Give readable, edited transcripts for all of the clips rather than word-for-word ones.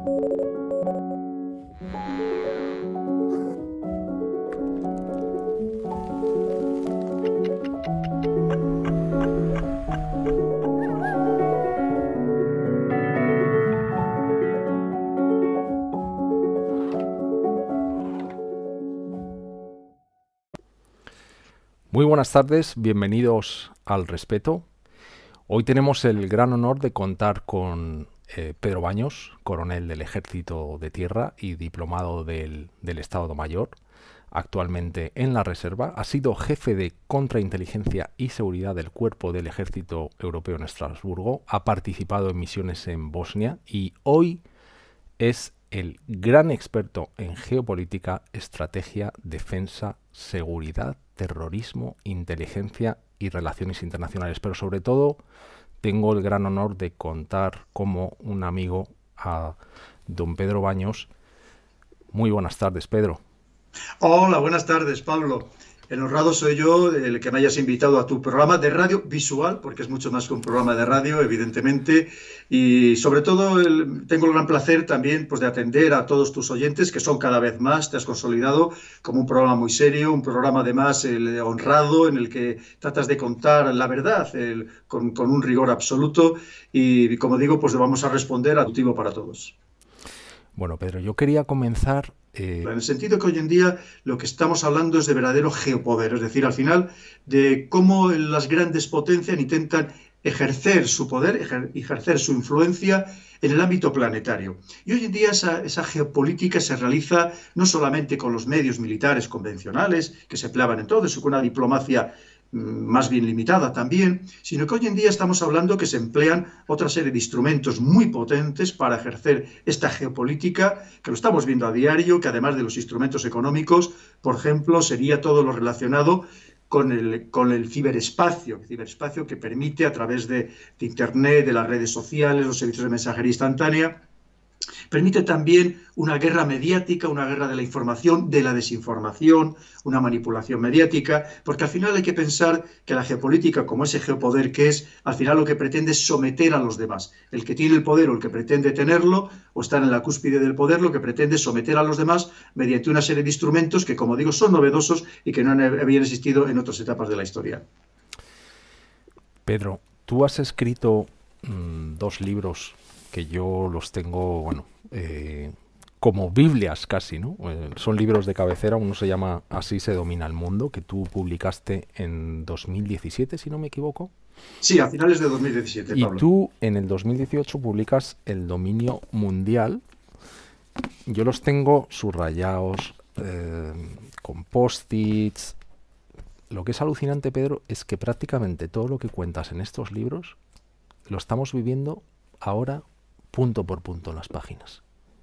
Muy buenas tardes, bienvenidos al Respeto. Hoy tenemos el gran honor de contar con Pedro Baños, coronel del Ejército de Tierra y diplomado del Estado Mayor, actualmente en la Reserva. Ha sido jefe de Contrainteligencia y Seguridad del Cuerpo del Ejército Europeo en Estrasburgo, ha participado en misiones en Bosnia y hoy es el gran experto en geopolítica, estrategia, defensa, seguridad, terrorismo, inteligencia y relaciones internacionales. Pero sobre todo tengo el gran honor de contar como un amigo a don Pedro Baños. Muy buenas tardes, Pedro. Hola, buenas tardes, Pablo. El honrado soy yo, el que me hayas invitado a tu programa de radio visual, porque es mucho más que un programa de radio, evidentemente, y sobre todo tengo el gran placer también pues, de atender a todos tus oyentes, que son cada vez más. Te has consolidado como un programa muy serio, un programa además honrado, en el que tratas de contar la verdad con un rigor absoluto, y como digo, pues vamos a responder a motivo para todos. Bueno, Pedro, yo quería comenzar... En el sentido que hoy en día lo que estamos hablando es de verdadero geopoder, es decir, al final de cómo las grandes potencias intentan ejercer su poder, ejercer su influencia en el ámbito planetario. Y hoy en día esa geopolítica se realiza no solamente con los medios militares convencionales que se empleaban entonces, o con una diplomacia más bien limitada también, sino que hoy en día estamos hablando que se emplean otra serie de instrumentos muy potentes para ejercer esta geopolítica, que lo estamos viendo a diario, que además de los instrumentos económicos, por ejemplo, sería todo lo relacionado con el ciberespacio que permite a través de Internet, de las redes sociales, los servicios de mensajería instantánea, permite también una guerra mediática, una guerra de la información, de la desinformación, una manipulación mediática, porque al final hay que pensar que la geopolítica, como ese geopoder que es, al final lo que pretende es someter a los demás. El que tiene el poder o el que pretende tenerlo, o estar en la cúspide del poder, lo que pretende es someter a los demás mediante una serie de instrumentos que, como digo, son novedosos y que no habían existido en otras etapas de la historia. Pedro, tú has escrito 2 libros que yo los tengo, bueno, como Biblias casi, ¿no? Son libros de cabecera. Uno se llama Así se domina el mundo, que tú publicaste en 2017, si no me equivoco. Sí, a finales de 2017, Pablo. Y tú en el 2018 publicas El dominio mundial. Yo los tengo subrayados, con post-its. Lo que es alucinante, Pedro, es que prácticamente todo lo que cuentas en estos libros lo estamos viviendo ahora punto por punto en las páginas.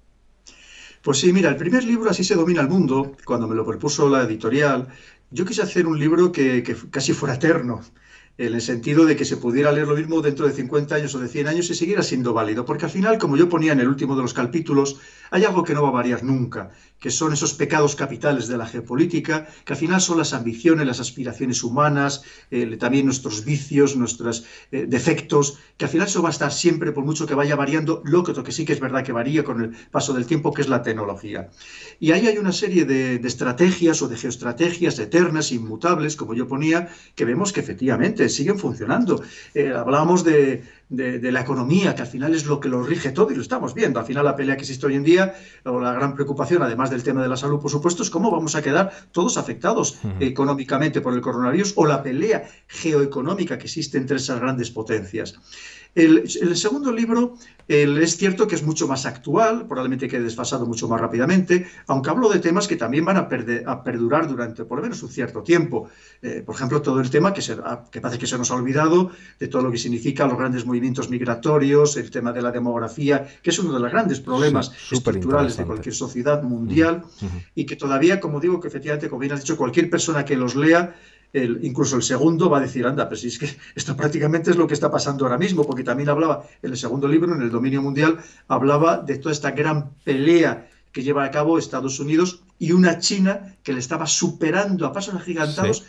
Pues sí, mira, el primer libro, Así se domina el mundo, cuando me lo propuso la editorial, yo quise hacer un libro que casi fuera eterno, en el sentido de que se pudiera leer lo mismo dentro de 50 años o de 100 años y siguiera siendo válido, porque al final, como yo ponía en el último de los capítulos, hay algo que no va a variar nunca, que son esos pecados capitales de la geopolítica, que al final son las ambiciones, las aspiraciones humanas, también nuestros vicios, nuestros defectos, que al final eso va a estar siempre, por mucho que vaya variando, lo que sí que es verdad que varía con el paso del tiempo, que es la tecnología. Y ahí hay una serie de estrategias o de geoestrategias eternas, inmutables, como yo ponía, que vemos que efectivamente siguen funcionando. Hablábamos de la economía, que al final es lo que lo rige todo, y lo estamos viendo. Al final la pelea que existe hoy en día, o la gran preocupación, además del tema de la salud, por supuesto, es cómo vamos a quedar todos afectados económicamente por el coronavirus, o la pelea geoeconómica que existe entre esas grandes potencias. El segundo libro es cierto que es mucho más actual, probablemente quede desfasado mucho más rápidamente, aunque hablo de temas que también van a perdurar durante por lo menos un cierto tiempo. Por ejemplo, todo el tema que parece que se nos ha olvidado, de todo lo que significa los grandes movimientos migratorios, el tema de la demografía, que es uno de los grandes problemas estructurales de cualquier sociedad mundial, y que todavía, como digo, que efectivamente, como bien has dicho, cualquier persona que los lea, incluso el segundo va a decir, anda, pero si es que esto prácticamente es lo que está pasando ahora mismo, porque también hablaba, en el segundo libro, en el dominio mundial, hablaba de toda esta gran pelea que lleva a cabo Estados Unidos y una China que le estaba superando a pasos agigantados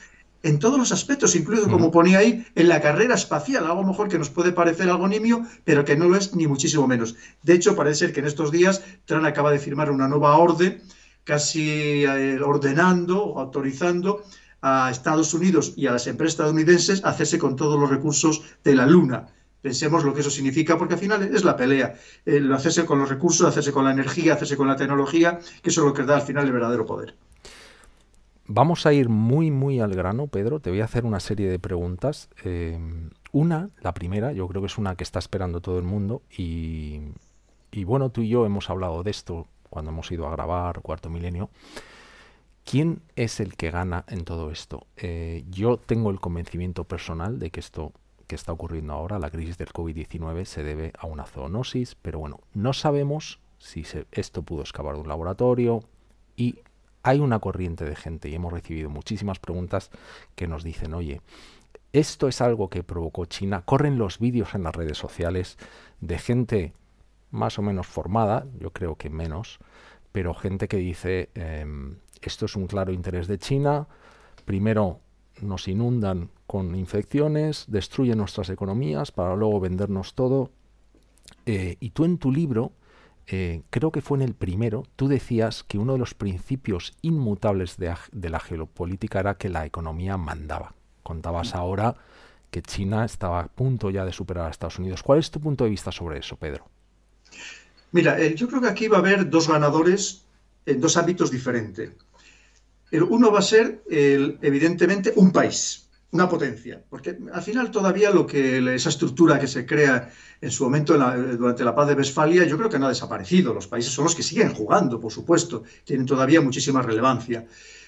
en todos los aspectos, incluido, como ponía ahí, en la carrera espacial, algo mejor que nos puede parecer algo nimio, pero que no lo es ni muchísimo menos. De hecho, parece ser que en estos días Trump acaba de firmar una nueva orden, casi ordenando o autorizando a Estados Unidos y a las empresas estadounidenses a hacerse con todos los recursos de la Luna. Pensemos lo que eso significa, porque al final es la pelea, el hacerse con los recursos, hacerse con la energía, hacerse con la tecnología, que eso es lo que da al final el verdadero poder. Vamos a ir muy, muy al grano, Pedro. Te voy a hacer una serie de preguntas. La primera, yo creo que es una que está esperando todo el mundo y bueno, tú y yo hemos hablado de esto cuando hemos ido a grabar Cuarto Milenio. ¿Quién es el que gana en todo esto? Yo tengo el convencimiento personal de que esto que está ocurriendo ahora, la crisis del COVID-19, se debe a una zoonosis, pero bueno, no sabemos si esto pudo escapar de un laboratorio y hay una corriente de gente y hemos recibido muchísimas preguntas que nos dicen, oye, esto es algo que provocó China. Corren los vídeos en las redes sociales de gente más o menos formada, yo creo que menos, pero gente que dice, esto es un claro interés de China, primero nos inundan con infecciones, destruyen nuestras economías para luego vendernos todo. Y tú en tu libro, creo que fue en el primero, tú decías que uno de los principios inmutables de la geopolítica era que la economía mandaba. Contabas ahora que China estaba a punto ya de superar a Estados Unidos. ¿Cuál es tu punto de vista sobre eso, Pedro? Mira, yo creo que aquí va a haber dos ganadores en dos ámbitos diferentes. Uno va a ser, evidentemente, un país, una potencia, porque al final todavía esa estructura que se crea en su momento durante la paz de Westfalia, yo creo que no ha desaparecido. Los países son los que siguen jugando, por supuesto, tienen todavía muchísima relevancia,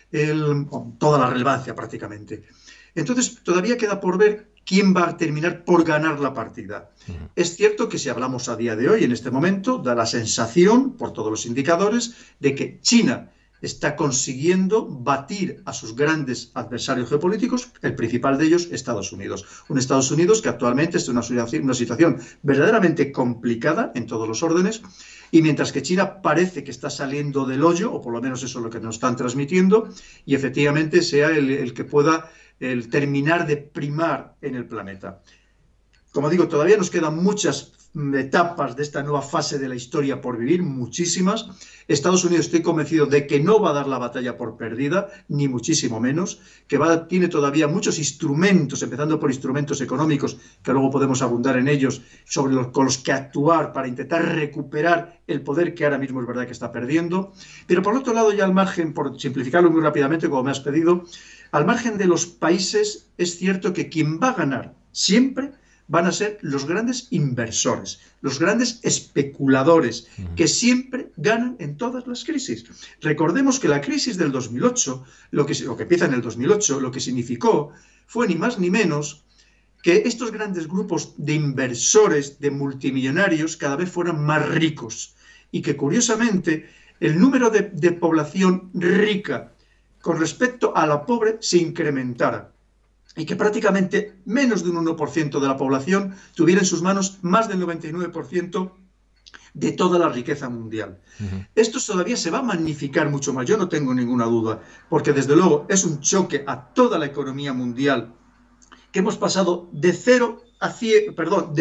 toda la relevancia prácticamente. Entonces, todavía queda por ver quién va a terminar por ganar la partida. Es cierto que si hablamos a día de hoy, en este momento, da la sensación, por todos los indicadores, de que China está consiguiendo batir a sus grandes adversarios geopolíticos, el principal de ellos, Estados Unidos. Un Estados Unidos que actualmente está en una situación verdaderamente complicada en todos los órdenes, y mientras que China parece que está saliendo del hoyo, o por lo menos eso es lo que nos están transmitiendo, y efectivamente sea el que pueda terminar de primar en el planeta. Como digo, todavía nos quedan muchas etapas de esta nueva fase de la historia por vivir, muchísimas. Estados Unidos, estoy convencido de que no va a dar la batalla por perdida, ni muchísimo menos, que tiene todavía muchos instrumentos, empezando por instrumentos económicos, que luego podemos abundar en ellos, con los que actuar para intentar recuperar el poder que ahora mismo es verdad que está perdiendo. Pero por otro lado, ya al margen, por simplificarlo muy rápidamente, como me has pedido, al margen de los países, es cierto que quien va a ganar siempre van a ser los grandes inversores, los grandes especuladores, que siempre ganan en todas las crisis. Recordemos que la crisis del 2008, lo que empieza en el 2008, lo que significó fue ni más ni menos que estos grandes grupos de inversores, de multimillonarios, cada vez fueran más ricos y que, curiosamente, el número de población rica con respecto a la pobre se incrementara, y que prácticamente menos de un 1% de la población tuviera en sus manos más del 99% de toda la riqueza mundial. Esto todavía se va a magnificar mucho más, yo no tengo ninguna duda, porque desde luego es un choque a toda la economía mundial, que hemos pasado de 100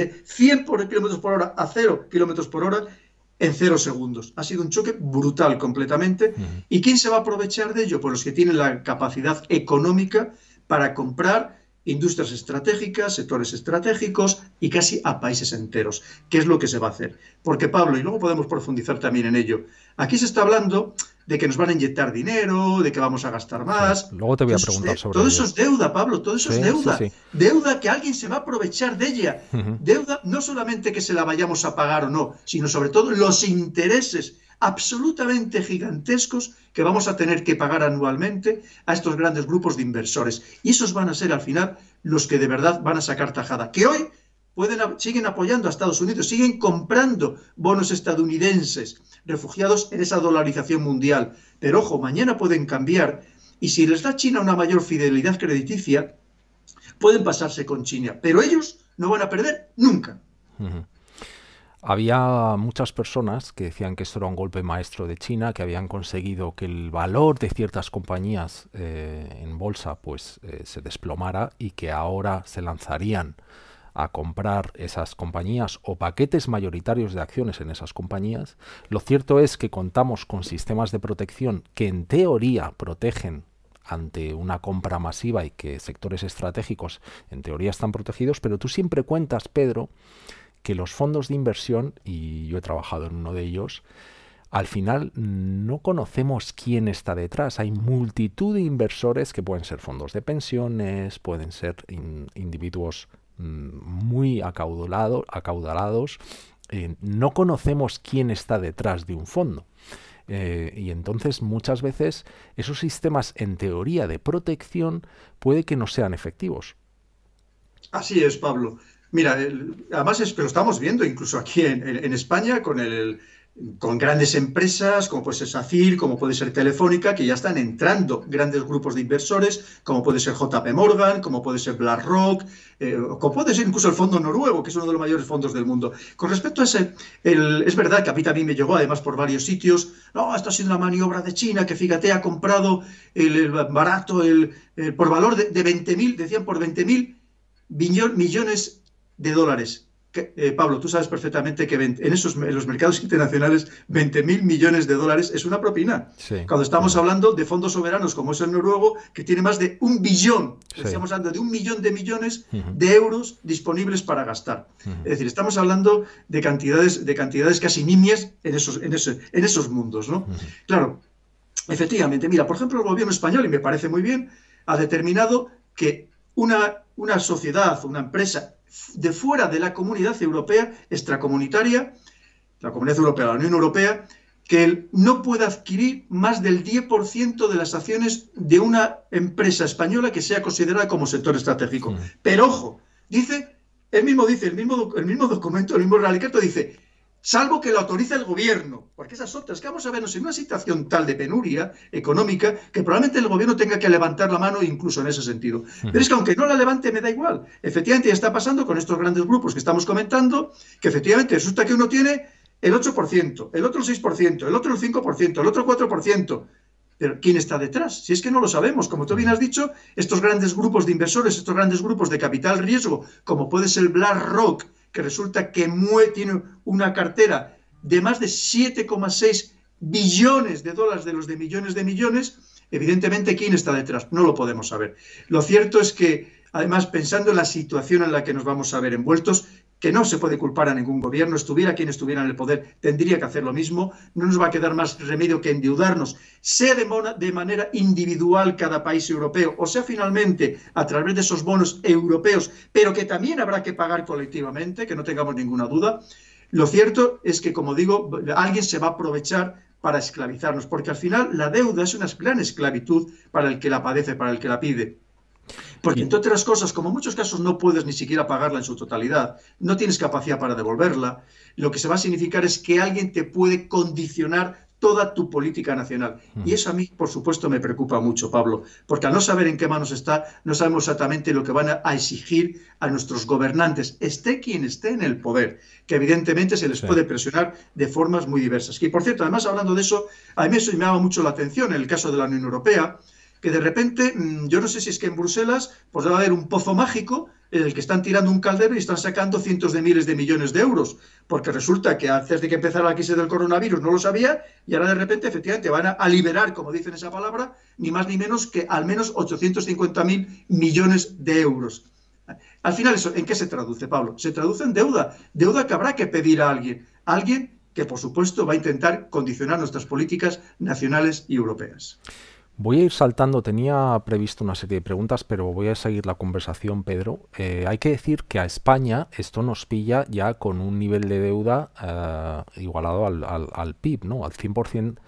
kilómetros por hora a 0 kilómetros por hora en 0 segundos. Ha sido un choque brutal completamente. ¿Y quién se va a aprovechar de ello? Pues los que tienen la capacidad económica para comprar industrias estratégicas, sectores estratégicos y casi a países enteros. ¿Qué es lo que se va a hacer? Porque, Pablo, y luego podemos profundizar también en ello, aquí se está hablando de que nos van a inyectar dinero, de que vamos a gastar más. Sí, luego te voy a preguntar sobre todo eso es deuda, Pablo, todo eso es deuda. Sí. Deuda que alguien se va a aprovechar de ella. Deuda no solamente que se la vayamos a pagar o no, sino sobre todo los intereses absolutamente gigantescos que vamos a tener que pagar anualmente a estos grandes grupos de inversores. Y esos van a ser al final los que de verdad van a sacar tajada. Que hoy siguen apoyando a Estados Unidos, siguen comprando bonos estadounidenses, refugiados en esa dolarización mundial. Pero ojo, mañana pueden cambiar y si les da China una mayor fidelidad crediticia, pueden pasarse con China. Pero ellos no van a perder nunca. Había muchas personas que decían que esto era un golpe maestro de China, que habían conseguido que el valor de ciertas compañías en bolsa pues se desplomara y que ahora se lanzarían a comprar esas compañías o paquetes mayoritarios de acciones en esas compañías. Lo cierto es que contamos con sistemas de protección que en teoría protegen ante una compra masiva y que sectores estratégicos en teoría están protegidos, pero tú siempre cuentas, Pedro, que los fondos de inversión, y yo he trabajado en uno de ellos, al final no conocemos quién está detrás. Hay multitud de inversores que pueden ser fondos de pensiones, pueden ser individuos muy acaudalados. No conocemos quién está detrás de un fondo. Y entonces muchas veces esos sistemas en teoría de protección puede que no sean efectivos. Así es, Pablo. Mira, además es que lo estamos viendo incluso aquí en España con grandes empresas como puede ser SACIR, como puede ser Telefónica, que ya están entrando grandes grupos de inversores, como puede ser JP Morgan, como puede ser BlackRock, como puede ser incluso el Fondo Noruego, que es uno de los mayores fondos del mundo. Con respecto a ese, es verdad que a mí también me llegó, además por varios sitios, no, esto ha sido una maniobra de China, que fíjate, ha comprado el barato, por valor de 20.000, decían por 20.000 millones de dólares. Pablo, tú sabes perfectamente que en los mercados internacionales 20.000 millones de dólares es una propina. Sí, Cuando estamos sí, hablando de fondos soberanos como es el noruego, que tiene más de 1 billón, sí. estamos hablando de 1 millón de millones Ujú, de euros disponibles para gastar. ujú. Es decir, estamos hablando de cantidades casi nimias en esos mundos, ¿no? Ujú. Claro, efectivamente, mira, por ejemplo, el gobierno español, y me parece muy bien, ha determinado que una sociedad, una empresa de fuera de la comunidad europea, extracomunitaria, la comunidad europea, la Unión Europea, que él no pueda adquirir más del 10% de las acciones de una empresa española que sea considerada como sector estratégico. Ujú. Pero ojo, el mismo documento, el mismo Real Decreto dice, salvo que lo autorice el gobierno, porque esas otras, que vamos a vernos en una situación tal de penuria económica que probablemente el gobierno tenga que levantar la mano incluso en ese sentido. Pero es que aunque no la levante me da igual. Efectivamente ya está pasando con estos grandes grupos que estamos comentando, que efectivamente resulta que uno tiene el 8%, el otro el 6%, el otro el 5%, el otro el 4%. Pero ¿quién está detrás? Si es que no lo sabemos. Como tú bien has dicho, estos grandes grupos de inversores, estos grandes grupos de capital riesgo, como puede ser BlackRock, que resulta que tiene una cartera de más de 7,6 billones de dólares de los de millones, evidentemente, ¿quién está detrás? No lo podemos saber. Lo cierto es que, además, pensando en la situación en la que nos vamos a ver envueltos, que no se puede culpar a ningún gobierno, estuviera quien estuviera en el poder, tendría que hacer lo mismo, no nos va a quedar más remedio que endeudarnos, sea de manera individual cada país europeo, o sea finalmente a través de esos bonos europeos, pero que también habrá que pagar colectivamente, que no tengamos ninguna duda. Lo cierto es que, como digo, alguien se va a aprovechar para esclavizarnos, porque al final la deuda es una gran esclavitud para el que la padece, para el que la pide. Porque, Y, entre otras cosas, como en muchos casos no puedes ni siquiera pagarla en su totalidad, no tienes capacidad para devolverla, lo que se va a significar es que alguien te puede condicionar toda tu política nacional. Y ujú, eso a mí, por supuesto, me preocupa mucho, Pablo, porque al no saber en qué manos está, no sabemos exactamente lo que van a exigir a nuestros gobernantes, esté quien esté en el poder, que evidentemente se les sí. puede presionar de formas muy diversas. Y, por cierto, además, hablando de eso, a mí eso me llama mucho la atención en el caso de la Unión Europea, que de repente, yo no sé si es que en Bruselas pues va a haber un pozo mágico en el que están tirando un caldero y están sacando cientos de miles de millones de euros, porque resulta que antes de que empezara la crisis del coronavirus no lo sabía y ahora de repente efectivamente van a liberar, como dicen esa palabra, ni más ni menos que al menos 850.000 millones de euros. Al final, ¿eso en qué se traduce, Pablo? Se traduce en deuda, deuda que habrá que pedir a alguien que por supuesto va a intentar condicionar nuestras políticas nacionales y europeas. Voy a ir saltando, tenía previsto una serie de preguntas, pero voy a seguir la conversación, Pedro. Hay que decir que a España esto nos pilla ya con un nivel de deuda igualado al PIB, ¿no? Al 100%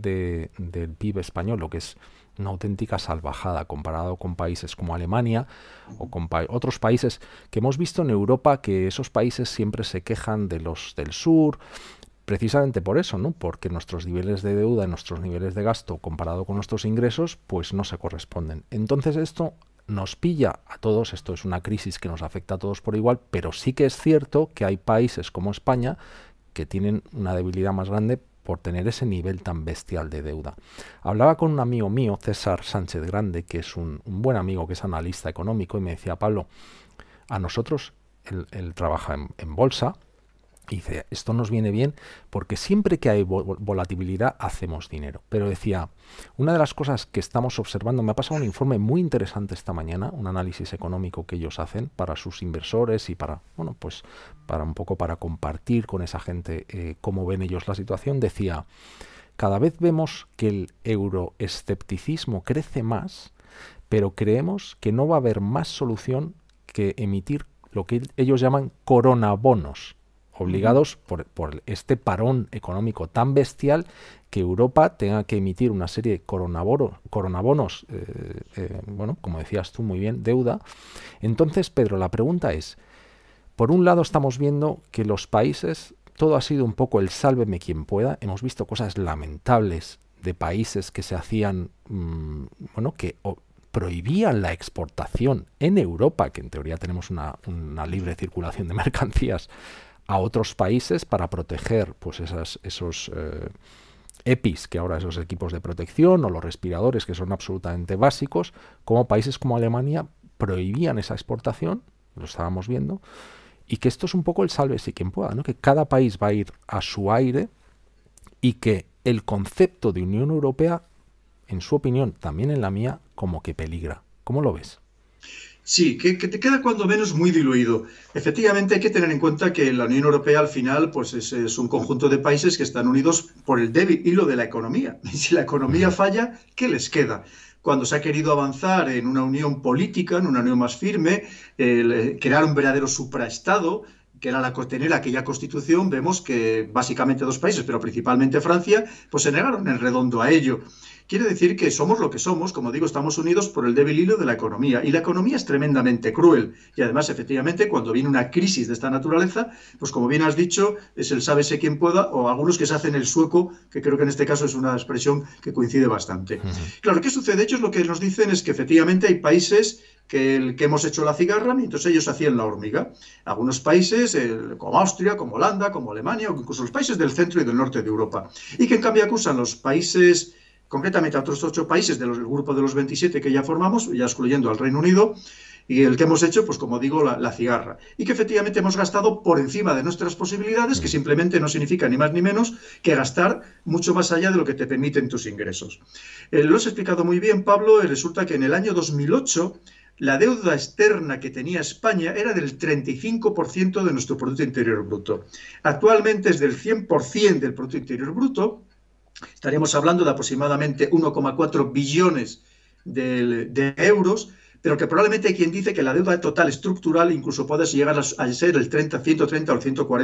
del PIB español, lo que es una auténtica salvajada comparado con países como Alemania o con otros países que hemos visto en Europa, que esos países siempre se quejan de los del sur, precisamente por eso, ¿no? Porque nuestros niveles de deuda, nuestros niveles de gasto comparado con nuestros ingresos, pues no se corresponden. Entonces esto nos pilla a todos, esto es una crisis que nos afecta a todos por igual, pero sí que es cierto que hay países como España que tienen una debilidad más grande por tener ese nivel tan bestial de deuda. Hablaba con un amigo mío, César Sánchez Grande, que es un buen amigo, que es analista económico, y me decía: Pablo, a nosotros, él trabaja en bolsa, y dice, esto nos viene bien porque siempre que hay volatilidad hacemos dinero. Pero decía, una de las cosas que estamos observando, me ha pasado un informe muy interesante esta mañana, un análisis económico que ellos hacen para sus inversores y para, bueno, pues para un poco para compartir con esa gente cómo ven ellos la situación. Decía, cada vez vemos que el euroescepticismo crece más, pero creemos que no va a haber más solución que emitir lo que ellos llaman coronabonos, obligados por este parón económico tan bestial, que Europa tenga que emitir una serie de coronabonos, bueno, como decías tú muy bien, deuda. Entonces, Pedro, la pregunta es, por un lado estamos viendo que los países, todo ha sido un poco el sálveme quien pueda, hemos visto cosas lamentables de países que se hacían, bueno, que prohibían la exportación en Europa, que en teoría tenemos una libre circulación de mercancías, a otros países para proteger pues esos EPIs, que ahora esos equipos de protección, o los respiradores, que son absolutamente básicos, como países como Alemania prohibían esa exportación, lo estábamos viendo, y que esto es un poco el sálvese quien pueda, ¿no? Que cada país va a ir a su aire y que el concepto de Unión Europea, en su opinión, también en la mía, como que peligra. ¿Cómo lo ves? Sí, que te queda cuando menos muy diluido. Efectivamente, hay que tener en cuenta que la Unión Europea al final pues es un conjunto de países que están unidos por el débil hilo de la economía. Y si la economía falla, ¿qué les queda? Cuando se ha querido avanzar en una unión política, en una unión más firme, crear un verdadero supraestado, que era tener aquella constitución, vemos que básicamente dos países, pero principalmente Francia, pues se negaron en redondo a ello. Quiere decir que somos lo que somos, como digo, estamos unidos por el débil hilo de la economía. Y la economía es tremendamente cruel. Y además, efectivamente, cuando viene una crisis de esta naturaleza, pues como bien has dicho, es el sálvese quien pueda, o algunos que se hacen el sueco, que creo que en este caso es una expresión que coincide bastante. Claro, ¿qué sucede? Ellos lo que nos dicen es que efectivamente hay países que hemos hecho la cigarra, mientras ellos hacían la hormiga. Algunos países, como Austria, como Holanda, como Alemania, o incluso los países del centro y del norte de Europa. Y que en cambio acusan los países, concretamente a otros 8 países del grupo de los 27 que ya formamos, ya excluyendo al Reino Unido, y el que hemos hecho, pues como digo, la cigarra. Y que efectivamente hemos gastado por encima de nuestras posibilidades, que simplemente no significa ni más ni menos que gastar mucho más allá de lo que te permiten tus ingresos. Lo has explicado muy bien, Pablo. Resulta que en el año 2008 la deuda externa que tenía España era del 35% de nuestro Producto Interior Bruto. Actualmente es del 100% del Producto Interior Bruto. Estaríamos hablando de aproximadamente 1,4 billones de euros, pero que probablemente hay quien dice que la deuda total estructural incluso puede llegar a ser el 130 o el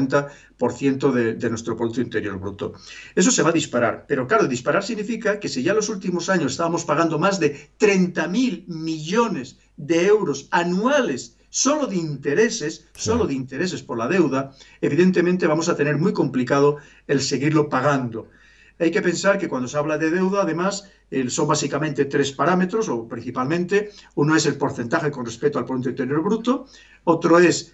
140% de nuestro Producto Interior Bruto. Eso se va a disparar, pero claro, disparar significa que si ya en los últimos años estábamos pagando más de 30.000 millones de euros anuales solo de intereses por la deuda, evidentemente vamos a tener muy complicado el seguirlo pagando. Hay que pensar que cuando se habla de deuda, además, son básicamente 3 parámetros, o principalmente. Uno es el porcentaje con respecto al Producto Interior Bruto, otro es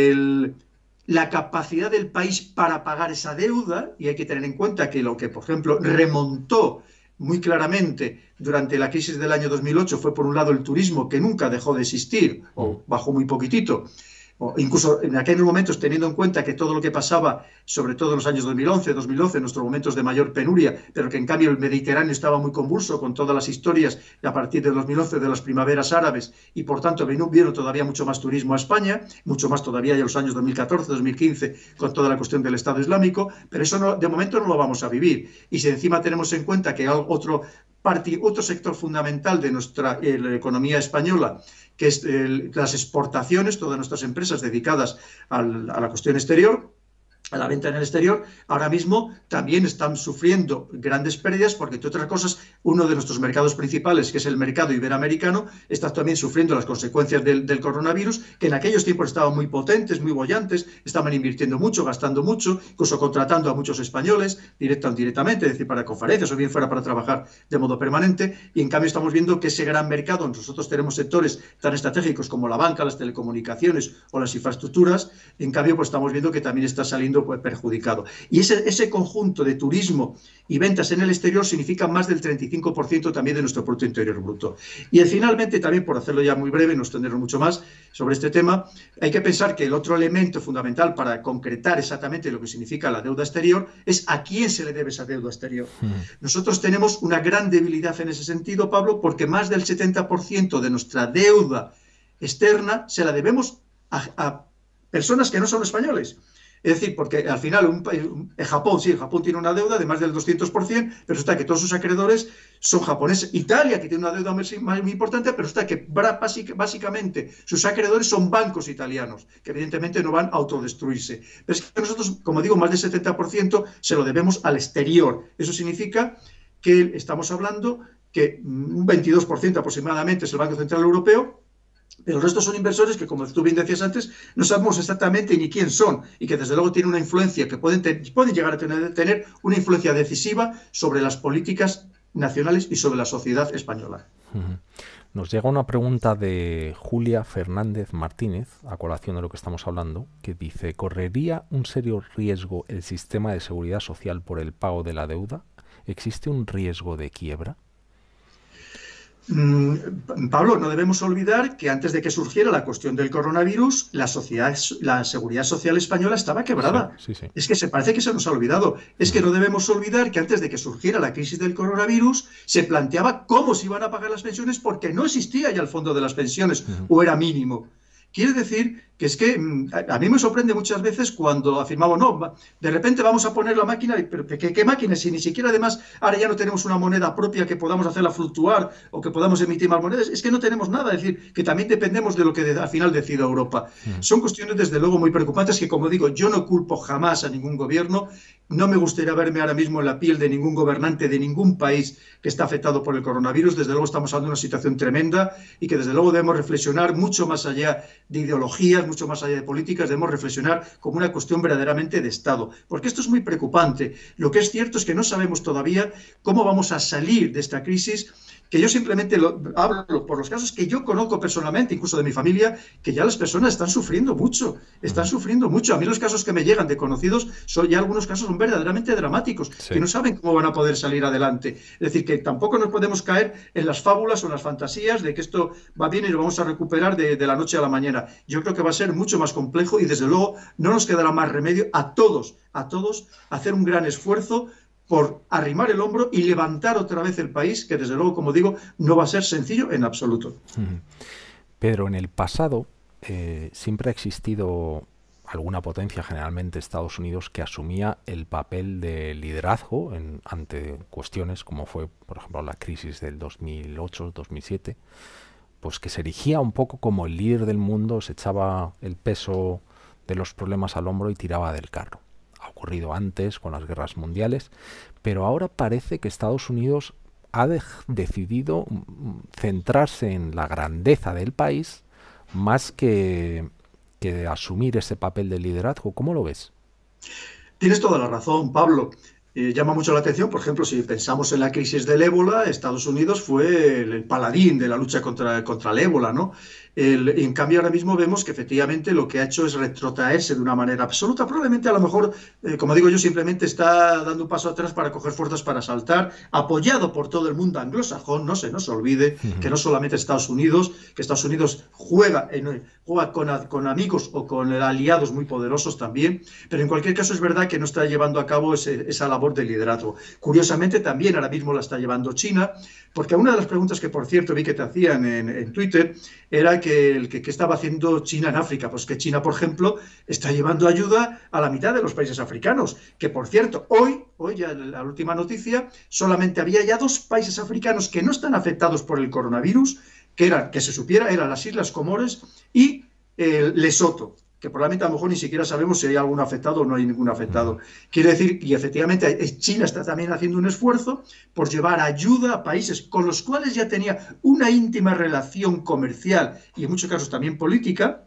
la capacidad del país para pagar esa deuda, y hay que tener en cuenta que lo que, por ejemplo, remontó muy claramente durante la crisis del año 2008 fue, por un lado, el turismo, que nunca dejó de existir, o bajó muy poquitito, o incluso en aquellos momentos, teniendo en cuenta que todo lo que pasaba, sobre todo en los años 2011, 2012, nuestros momentos de mayor penuria, pero que en cambio el Mediterráneo estaba muy convulso con todas las historias a partir de 2011 de las primaveras árabes, y por tanto vino todavía mucho más turismo a España, mucho más todavía ya en los años 2014, 2015, con toda la cuestión del Estado Islámico, pero eso no, de momento no lo vamos a vivir. Y si encima tenemos en cuenta que otro sector fundamental de nuestra economía española, que es las exportaciones, todas nuestras empresas dedicadas a la cuestión exterior, a la venta en el exterior, ahora mismo también están sufriendo grandes pérdidas porque, entre otras cosas, uno de nuestros mercados principales, que es el mercado iberoamericano, está también sufriendo las consecuencias del coronavirus, que en aquellos tiempos estaban muy potentes, muy bollantes, estaban invirtiendo mucho, gastando mucho, incluso contratando a muchos españoles, directa o indirectamente, es decir, para conferencias o bien fuera para trabajar de modo permanente, y en cambio estamos viendo que ese gran mercado, nosotros tenemos sectores tan estratégicos como la banca, las telecomunicaciones o las infraestructuras, en cambio pues estamos viendo que también está saliendo pues perjudicado. Y ese conjunto de turismo y ventas en el exterior significa más del 35% también de nuestro Producto Interior Bruto. Y finalmente, también por hacerlo ya muy breve, no extendernos mucho más sobre este tema, hay que pensar que el otro elemento fundamental para concretar exactamente lo que significa la deuda exterior es a quién se le debe esa deuda exterior. Nosotros tenemos una gran debilidad en ese sentido, Pablo, porque más del 70% de nuestra deuda externa se la debemos a personas que no son españoles. Es decir, porque al final Japón, sí, Japón tiene una deuda de más del 200%, pero está que todos sus acreedores son japoneses. Italia, que tiene una deuda muy importante, pero está que básicamente sus acreedores son bancos italianos, que evidentemente no van a autodestruirse. Pero es que nosotros, como digo, más del 70% se lo debemos al exterior. Eso significa que estamos hablando que un 22% aproximadamente es el Banco Central Europeo, pero el resto son inversores que, como tú bien decías antes, no sabemos exactamente ni quién son y que desde luego tienen una influencia, que pueden llegar a tener una influencia decisiva sobre las políticas nacionales y sobre la sociedad española. Nos llega una pregunta de Julia Fernández Martínez, a colación de lo que estamos hablando, que dice: ¿correría un serio riesgo el sistema de seguridad social por el pago de la deuda? ¿Existe un riesgo de quiebra? Pablo, no debemos olvidar que antes de que surgiera la cuestión del coronavirus, la seguridad social española estaba quebrada. Sí, sí, sí. Es que parece que se nos ha olvidado. Es que no debemos olvidar que antes de que surgiera la crisis del coronavirus, se planteaba cómo se iban a pagar las pensiones porque no existía ya el fondo de las pensiones o era mínimo. Quiere decir que es que a mí me sorprende muchas veces cuando afirmamos, no, de repente vamos a poner la máquina, pero ¿qué máquina? Si ni siquiera además ahora ya no tenemos una moneda propia que podamos hacerla fluctuar o que podamos emitir más monedas, es que no tenemos nada, es decir, que también dependemos de lo que al final decida Europa. Son cuestiones desde luego muy preocupantes que, como digo, yo no culpo jamás a ningún gobierno, no me gustaría verme ahora mismo en la piel de ningún gobernante de ningún país que está afectado por el coronavirus. Desde luego estamos hablando de una situación tremenda y que desde luego debemos reflexionar mucho más allá de ideologías, mucho más allá de políticas, debemos reflexionar como una cuestión verdaderamente de Estado, porque esto es muy preocupante. Lo que es cierto es que no sabemos todavía cómo vamos a salir de esta crisis, que yo simplemente hablo por los casos que yo conozco personalmente, incluso de mi familia, que ya las personas están sufriendo mucho, están sufriendo mucho. A mí los casos que me llegan de conocidos, ya algunos casos son verdaderamente dramáticos, sí, que no saben cómo van a poder salir adelante. Es decir, que tampoco nos podemos caer en las fábulas o en las fantasías de que esto va bien y lo vamos a recuperar de la noche a la mañana. Yo creo que va a ser mucho más complejo y desde luego no nos quedará más remedio a todos hacer un gran esfuerzo por arrimar el hombro y levantar otra vez el país, que desde luego, como digo, no va a ser sencillo en absoluto. Pero en el pasado siempre ha existido alguna potencia, generalmente Estados Unidos, que asumía el papel de liderazgo ante cuestiones como fue, por ejemplo, la crisis del 2008-2007, pues que se erigía un poco como el líder del mundo, se echaba el peso de los problemas al hombro y tiraba del carro. Ha ocurrido antes con las guerras mundiales, pero ahora parece que Estados Unidos ha decidido centrarse en la grandeza del país más que asumir ese papel de liderazgo. ¿Cómo lo ves? Tienes toda la razón, Pablo. Llama mucho la atención, por ejemplo, si pensamos en la crisis del ébola, Estados Unidos fue el paladín de la lucha contra el ébola, ¿no? En cambio, ahora mismo vemos que efectivamente lo que ha hecho es retrotraerse de una manera absoluta. Probablemente, a lo mejor, como digo yo, simplemente está dando un paso atrás para coger fuerzas para saltar, apoyado por todo el mundo anglosajón. No se nos olvide que no solamente Estados Unidos, que Estados Unidos juega con amigos o con aliados muy poderosos también, pero en cualquier caso es verdad que no está llevando a cabo esa labor de liderazgo. Curiosamente, también ahora mismo la está llevando China, porque una de las preguntas que, por cierto, vi que te hacían en Twitter era que estaba haciendo China en África. Pues que China, por ejemplo, está llevando ayuda a la mitad de los países africanos. Que, por cierto, hoy ya la última noticia, solamente había ya 2 países africanos que no están afectados por el coronavirus, que se supiera, eran las Islas Comores y Lesoto. que probablemente a lo mejor ni siquiera sabemos si hay algún afectado o no hay ningún afectado. Quiere decir, y efectivamente China está también haciendo un esfuerzo por llevar ayuda a países con los cuales ya tenía una íntima relación comercial y en muchos casos también política,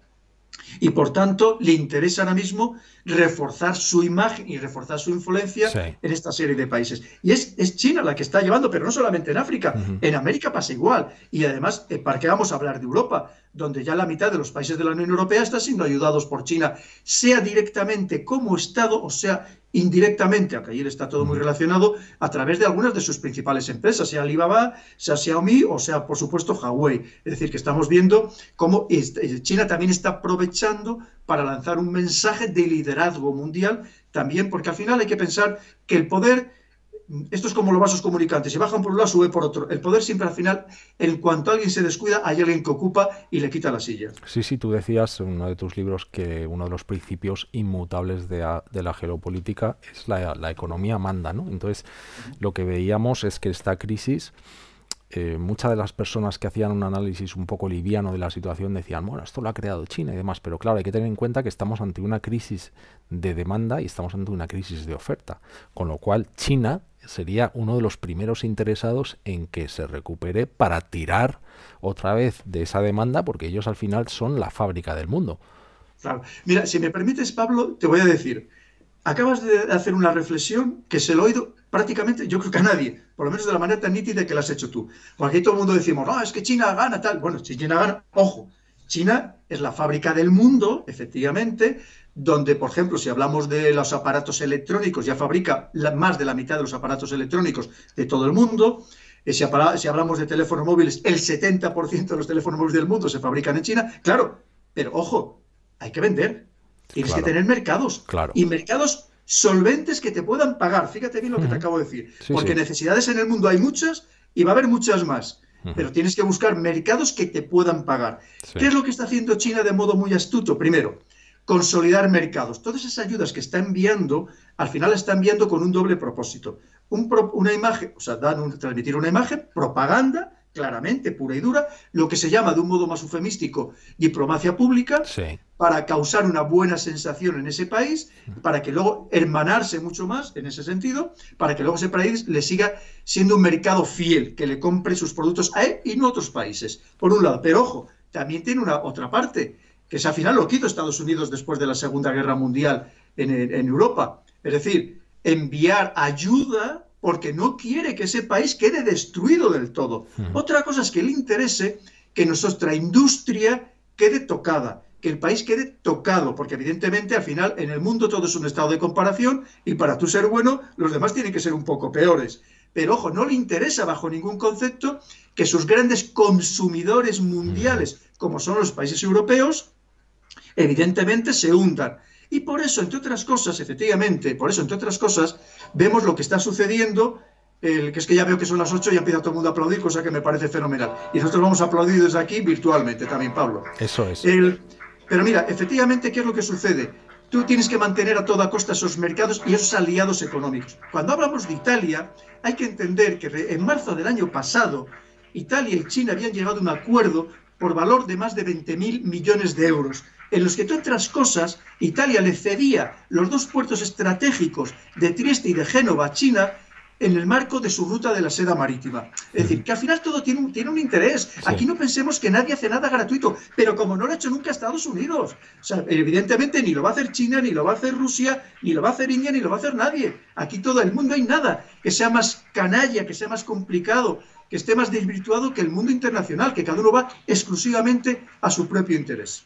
y por tanto le interesa ahora mismo reforzar su imagen y reforzar su influencia en esta serie de países. Y es China la que está llevando, pero no solamente en África, en América pasa igual. Y además, ¿para qué vamos a hablar de Europa? Donde ya la mitad de los países de la Unión Europea están siendo ayudados por China, sea directamente como Estado, o sea indirectamente, aunque ayer está todo muy relacionado, a través de algunas de sus principales empresas, sea Alibaba, sea Xiaomi o sea, por supuesto, Huawei. Es decir, que estamos viendo cómo China también está aprovechando para lanzar un mensaje de liderazgo mundial, también porque al final hay que pensar que el poder, esto es como los vasos comunicantes, si bajan por un lado, sube por otro. El poder siempre al final, en cuanto alguien se descuida, hay alguien que ocupa y le quita la silla. Sí, sí, tú decías en uno de tus libros que uno de los principios inmutables de la geopolítica es la economía manda, ¿no? Entonces, lo que veíamos es que esta crisis, muchas de las personas que hacían un análisis un poco liviano de la situación decían, bueno, esto lo ha creado China y demás, pero claro, hay que tener en cuenta que estamos ante una crisis de demanda y estamos ante una crisis de oferta, con lo cual China sería uno de los primeros interesados en que se recupere para tirar otra vez de esa demanda, porque ellos al final son la fábrica del mundo. Claro. Mira, si me permites, Pablo, te voy a decir, acabas de hacer una reflexión que se lo he oído prácticamente, yo creo que a nadie, por lo menos de la manera tan nítida que la has hecho tú. Porque aquí todo el mundo decimos, no, es que China gana tal. Bueno, si China gana, ojo, China es la fábrica del mundo, efectivamente, donde, por ejemplo, si hablamos de los aparatos electrónicos, ya fabrica más de la mitad de los aparatos electrónicos de todo el mundo. Si hablamos de teléfonos móviles, el 70% de los teléfonos móviles del mundo se fabrican en China. Claro, pero ojo, hay que vender. Tienes que tener mercados. Y mercados solventes que te puedan pagar. Fíjate bien lo que te acabo de decir. Porque necesidades en el mundo hay muchas y va a haber muchas más. Pero tienes que buscar mercados que te puedan pagar. ¿Qué es lo que está haciendo China de modo muy astuto? Primero, consolidar mercados. Todas esas ayudas que está enviando, al final está enviando con un doble propósito. Una imagen, o sea, transmitir una imagen, propaganda, claramente, pura y dura, lo que se llama de un modo más eufemístico diplomacia pública, para causar una buena sensación en ese país, para que luego hermanarse mucho más en ese sentido, para que luego ese país le siga siendo un mercado fiel, que le compre sus productos a él y no a otros países, por un lado. Pero ojo, también tiene otra parte, que es al final lo que hizo Estados Unidos después de la Segunda Guerra Mundial en Europa. Es decir, enviar ayuda porque no quiere que ese país quede destruido del todo. Otra cosa es que le interese que nuestra industria quede tocada, que el país quede tocado, porque evidentemente al final en el mundo todo es un estado de comparación y para tú ser bueno, los demás tienen que ser un poco peores. Pero ojo, no le interesa bajo ningún concepto que sus grandes consumidores mundiales, como son los países europeos, evidentemente se hundan. Y por eso, entre otras cosas, efectivamente, por eso, entre otras cosas, vemos lo que está sucediendo, que es que ya veo que son las 8 y ya empieza todo el mundo a aplaudir, cosa que me parece fenomenal. Y nosotros vamos a aplaudir desde aquí virtualmente también, Pablo. Eso es. Pero mira, efectivamente, ¿qué es lo que sucede? Tú tienes que mantener a toda costa esos mercados y esos aliados económicos. Cuando hablamos de Italia, hay que entender que en marzo del año pasado, Italia y China habían llegado a un acuerdo por valor de más de 20.000 millones de euros, en los que, entre otras cosas, Italia le cedía los dos puertos estratégicos de Trieste y de Génova a China en el marco de su ruta de la seda marítima. Es decir, que al final todo tiene un interés. Aquí no pensemos que nadie hace nada gratuito, pero como no lo ha hecho nunca Estados Unidos. O sea, evidentemente ni lo va a hacer China, ni lo va a hacer Rusia, ni lo va a hacer India, ni lo va a hacer nadie. Aquí todo el mundo hay nada que sea más canalla, que sea más complicado, que esté más desvirtuado que el mundo internacional, que cada uno va exclusivamente a su propio interés.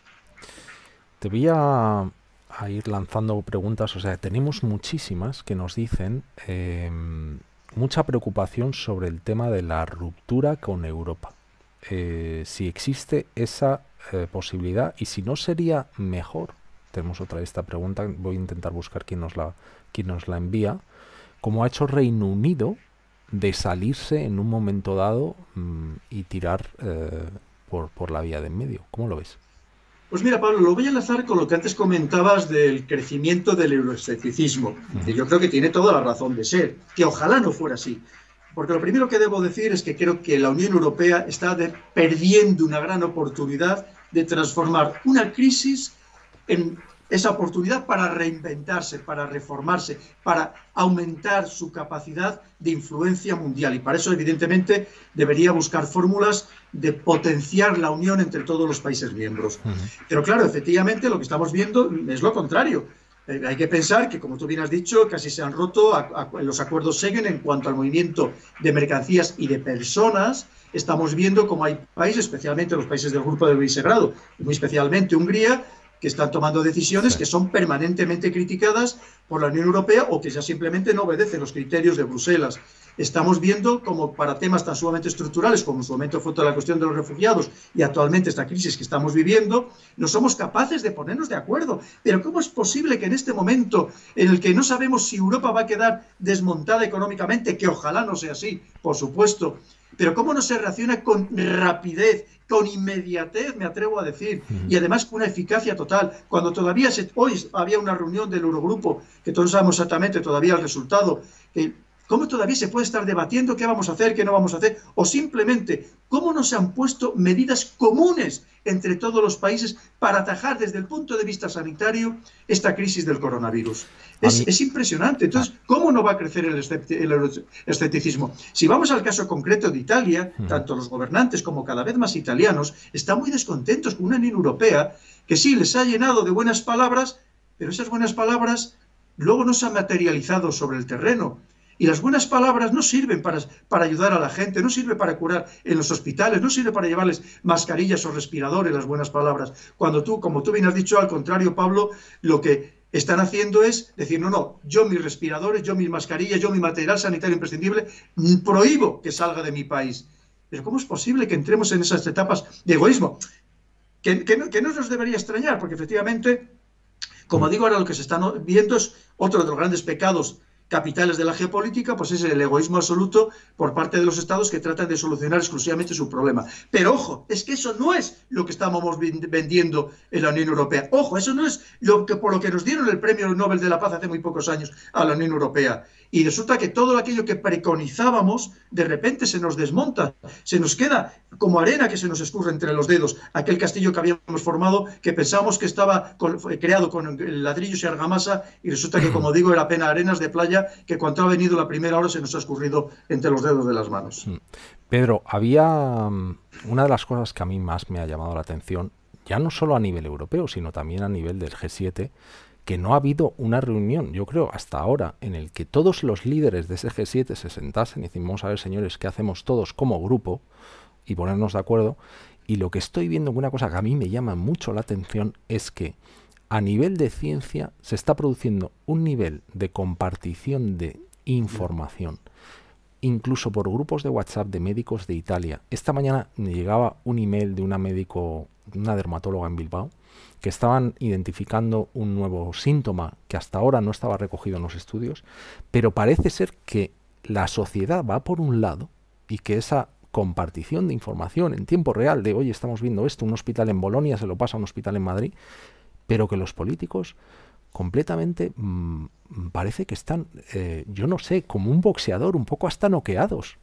Te voy a ir lanzando preguntas, o sea, tenemos muchísimas que nos dicen mucha preocupación sobre el tema de la ruptura con Europa. Si existe esa posibilidad y si no sería mejor, tenemos otra vez esta pregunta, voy a intentar buscar quién nos la envía, como ha hecho Reino Unido de salirse en un momento dado y tirar por la vía de en medio. ¿Cómo lo ves? Pues mira, Pablo, lo voy a enlazar con lo que antes comentabas del crecimiento del euroescepticismo, que yo creo que tiene toda la razón de ser, que ojalá no fuera así. Porque lo primero que debo decir es que creo que la Unión Europea está perdiendo una gran oportunidad de transformar una crisis en esa oportunidad para reinventarse, para reformarse, para aumentar su capacidad de influencia mundial. Y para eso, evidentemente, debería buscar fórmulas de potenciar la unión entre todos los países miembros. Pero claro, efectivamente, lo que estamos viendo es lo contrario. Hay que pensar que, como tú bien has dicho, casi se han roto los acuerdos Schengen en cuanto al movimiento de mercancías y de personas. Estamos viendo cómo hay países, especialmente los países del Grupo de Visegrado, y muy especialmente Hungría, que están tomando decisiones que son permanentemente criticadas por la Unión Europea o que ya simplemente no obedecen los criterios de Bruselas. Estamos viendo como para temas tan sumamente estructurales como en su momento fue toda la cuestión de los refugiados y actualmente esta crisis que estamos viviendo, no somos capaces de ponernos de acuerdo. Pero ¿cómo es posible que en este momento en el que no sabemos si Europa va a quedar desmontada económicamente, que ojalá no sea así, por supuesto, pero cómo no se reacciona con rapidez, con inmediatez, me atrevo a decir, y además con una eficacia total, cuando todavía hoy había una reunión del Eurogrupo, que todos sabemos exactamente todavía el resultado, ¿cómo todavía se puede estar debatiendo qué vamos a hacer, qué no vamos a hacer? O simplemente, ¿cómo no se han puesto medidas comunes entre todos los países para atajar desde el punto de vista sanitario esta crisis del coronavirus? Es impresionante. Entonces, ¿cómo no va a crecer el escepticismo? Si vamos al caso concreto de Italia, tanto los gobernantes como cada vez más italianos están muy descontentos con una Unión Europea que sí les ha llenado de buenas palabras, pero esas buenas palabras luego no se han materializado sobre el terreno. Y las buenas palabras no sirven para ayudar a la gente, no sirve para curar en los hospitales, no sirve para llevarles mascarillas o respiradores, las buenas palabras. Cuando tú, como tú bien has dicho, al contrario, Pablo, lo que están haciendo es decir, no, yo mis respiradores, yo mis mascarillas, yo mi material sanitario imprescindible, prohíbo que salga de mi país. Pero ¿cómo es posible que entremos en esas etapas de egoísmo? Que no nos debería extrañar, porque efectivamente, como digo, ahora lo que se está viendo es otro de los grandes pecados capitales de la geopolítica, pues es el egoísmo absoluto por parte de los estados que tratan de solucionar exclusivamente su problema. Pero ojo, es que eso no es lo que estábamos vendiendo en la Unión Europea. Ojo, eso no es por lo que nos dieron el Premio Nobel de la Paz hace muy pocos años a la Unión Europea. Y resulta que todo aquello que preconizábamos de repente se nos desmonta, se nos queda como arena que se nos escurre entre los dedos. Aquel castillo que habíamos formado, que pensábamos que estaba creado con ladrillos y argamasa, y resulta que, como digo, era apenas arenas de playa que cuando ha venido la primera hora se nos ha escurrido entre los dedos de las manos. Pedro, había una de las cosas que a mí más me ha llamado la atención, ya no solo a nivel europeo, sino también a nivel del G7, que no ha habido una reunión, yo creo, hasta ahora, en el que todos los líderes de ese G7 se sentasen y decimos, a ver, señores, ¿qué hacemos todos como grupo? Y ponernos de acuerdo. Y lo que estoy viendo, una cosa que a mí me llama mucho la atención, es que a nivel de ciencia se está produciendo un nivel de compartición de información, incluso por grupos de WhatsApp de médicos de Italia. Esta mañana me llegaba un email de una médico, una dermatóloga en Bilbao, que estaban identificando un nuevo síntoma que hasta ahora no estaba recogido en los estudios, pero parece ser que la sociedad va por un lado y que esa compartición de información en tiempo real de, oye, estamos viendo esto, un hospital en Bolonia se lo pasa a un hospital en Madrid, pero que los políticos completamente parece que están, yo no sé, como un boxeador, un poco hasta noqueados.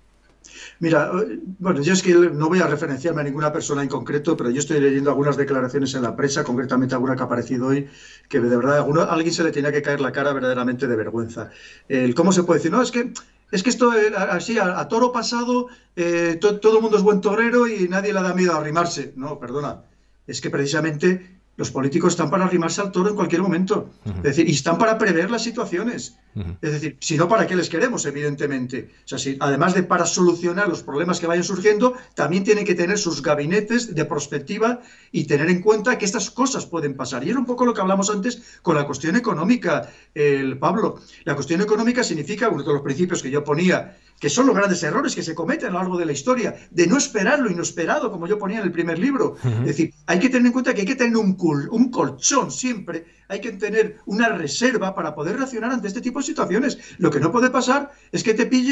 Mira, bueno, yo es que no voy a referenciarme a ninguna persona en concreto, pero yo estoy leyendo algunas declaraciones en la prensa, concretamente alguna que ha aparecido hoy, que de verdad a alguien se le tenía que caer la cara verdaderamente de vergüenza. ¿Cómo se puede decir? No, es que esto, así, a toro pasado, todo el mundo es buen torero y nadie le da miedo a arrimarse. No, perdona, es que precisamente los políticos están para arrimarse al toro en cualquier momento. Es decir, y están para prever las situaciones. Es decir, si no, ¿para qué les queremos, evidentemente? O sea, si, además de para solucionar los problemas que vayan surgiendo, también tienen que tener sus gabinetes de prospectiva y tener en cuenta que estas cosas pueden pasar. Y era un poco lo que hablamos antes con la cuestión económica, Pablo. La cuestión económica significa, uno de los principios que yo ponía, que son los grandes errores que se cometen a lo largo de la historia, de no esperar lo inesperado, como yo ponía en el primer libro. Es decir, hay que tener en cuenta que hay que tener un colchón siempre, hay que tener una reserva para poder reaccionar ante este tipo de situaciones. Lo que no puede pasar es que te pille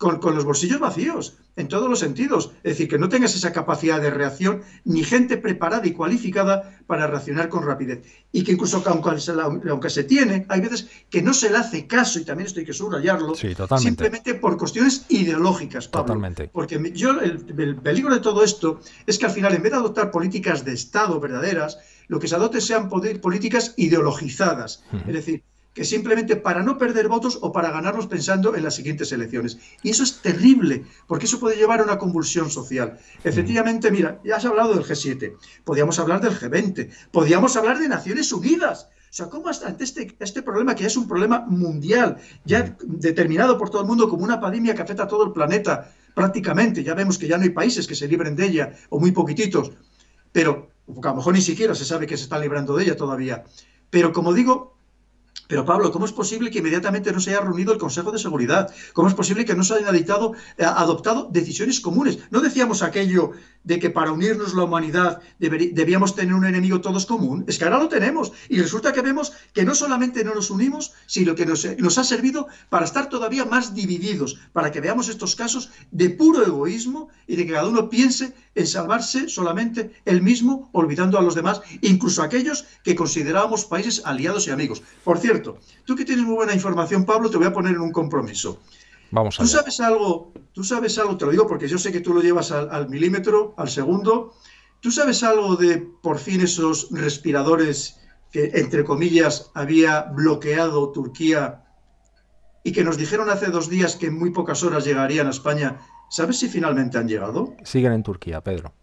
con los bolsillos vacíos, en todos los sentidos. Es decir, que no tengas esa capacidad de reacción, ni gente preparada y cualificada para reaccionar con rapidez. Y que incluso, aunque se tiene, hay veces que no se le hace caso, y también esto hay que subrayarlo, Sí, totalmente. simplemente por cuestiones ideológicas, Pablo. Totalmente. Porque el peligro de todo esto es que al final, en vez de adoptar políticas de Estado verdaderas, lo que se adopte sean políticas ideologizadas. Es decir, que simplemente para no perder votos o para ganarlos pensando en las siguientes elecciones. Y eso es terrible, porque eso puede llevar a una convulsión social. Efectivamente, mira, ya has hablado del G7, podríamos hablar del G20, podríamos hablar de Naciones Unidas. O sea, ¿cómo ante este problema, que ya es un problema mundial, ya determinado por todo el mundo como una pandemia que afecta a todo el planeta, prácticamente, ya vemos que ya no hay países que se libren de ella, o muy poquititos, pero a lo mejor ni siquiera se sabe que se están librando de ella todavía. Pero como digo, pero Pablo, ¿cómo es posible que inmediatamente no se haya reunido el Consejo de Seguridad? ¿Cómo es posible que no se hayan adoptado decisiones comunes? ¿No decíamos aquello de que para unirnos la humanidad debíamos tener un enemigo todos común? Es que ahora lo tenemos y resulta que vemos que no solamente no nos unimos, sino que nos ha servido para estar todavía más divididos, para que veamos estos casos de puro egoísmo y de que cada uno piense en salvarse solamente él mismo, olvidando a los demás, incluso a aquellos que considerábamos países aliados y amigos. Por cierto, tú que tienes muy buena información, Pablo, te voy a poner en un compromiso. Vamos allá. Tú sabes algo, te lo digo porque yo sé que tú lo llevas al milímetro, al segundo. ¿Tú sabes algo de, por fin, esos respiradores que, entre comillas, había bloqueado Turquía y que nos dijeron hace 2 días que en muy pocas horas llegarían a España? ¿Sabes si finalmente han llegado? Siguen en Turquía, Pedro.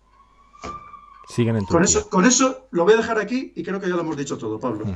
Siguen en Turquía. Con eso lo voy a dejar aquí y creo que ya lo hemos dicho todo, Pablo.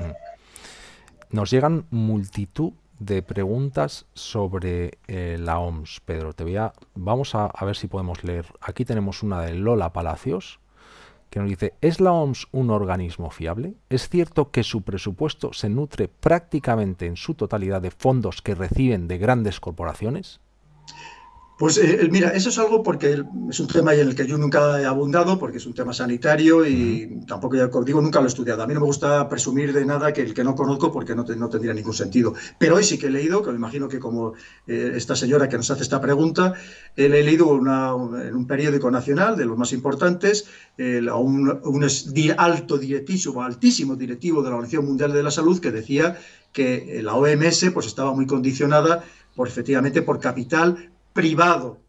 Nos llegan multitud de preguntas sobre la OMS, Pedro. Vamos a ver si podemos leer. Aquí tenemos una de Lola Palacios, que nos dice: ¿es la OMS un organismo fiable? ¿Es cierto que su presupuesto se nutre prácticamente en su totalidad de fondos que reciben de grandes corporaciones? Pues mira, eso es algo porque es un tema en el que yo nunca he abundado, porque es un tema sanitario y tampoco, ya digo, nunca lo he estudiado. A mí no me gusta presumir de nada que el que no conozco, porque no tendría ningún sentido. Pero hoy sí que he leído, que me imagino que como esta señora que nos hace esta pregunta, he leído en un periódico nacional, de los más importantes, un altísimo directivo de la Organización Mundial de la Salud, que decía que la OMS pues, estaba muy condicionada efectivamente por capital privado.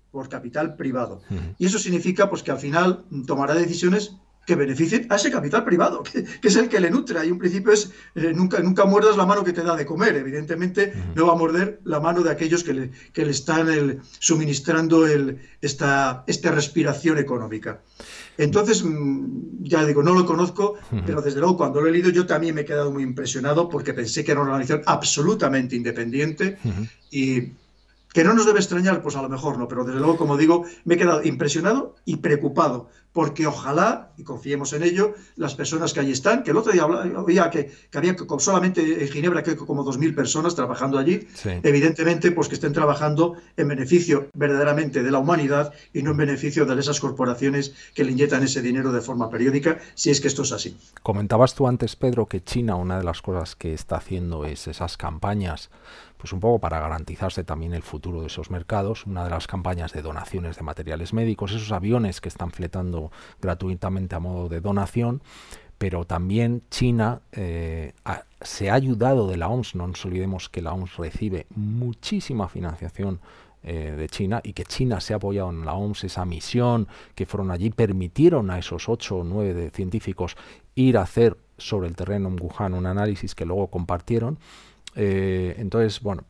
Y eso significa pues que al final tomará decisiones que beneficien a ese capital privado, que es el que le nutre. Y un principio es nunca muerdas la mano que te da de comer. Evidentemente no va a morder la mano de aquellos que le están suministrando esta respiración económica. Entonces, ya digo, no lo conozco, pero desde luego cuando lo he leído yo también me he quedado muy impresionado, porque pensé que era una organización absolutamente independiente y que no nos debe extrañar, pues a lo mejor no, pero desde luego, como digo, me he quedado impresionado y preocupado, porque ojalá, y confiemos en ello, las personas que allí están, que el otro día oía que había solamente en Ginebra creo que como 2.000 personas trabajando allí, sí. Evidentemente, pues que estén trabajando en beneficio verdaderamente de la humanidad y no en beneficio de esas corporaciones que le inyectan ese dinero de forma periódica, si es que esto es así. Comentabas tú antes, Pedro, que China, una de las cosas que está haciendo es esas campañas, pues un poco para garantizarse también el futuro de esos mercados, una de las campañas de donaciones de materiales médicos, esos aviones que están fletando gratuitamente a modo de donación, pero también China se ha ayudado de la OMS. No nos olvidemos que la OMS recibe muchísima financiación de China, y que China se ha apoyado en la OMS. Esa misión que fueron allí permitieron a esos 8 o 9 científicos ir a hacer sobre el terreno en Wuhan un análisis que luego compartieron. Entonces, bueno,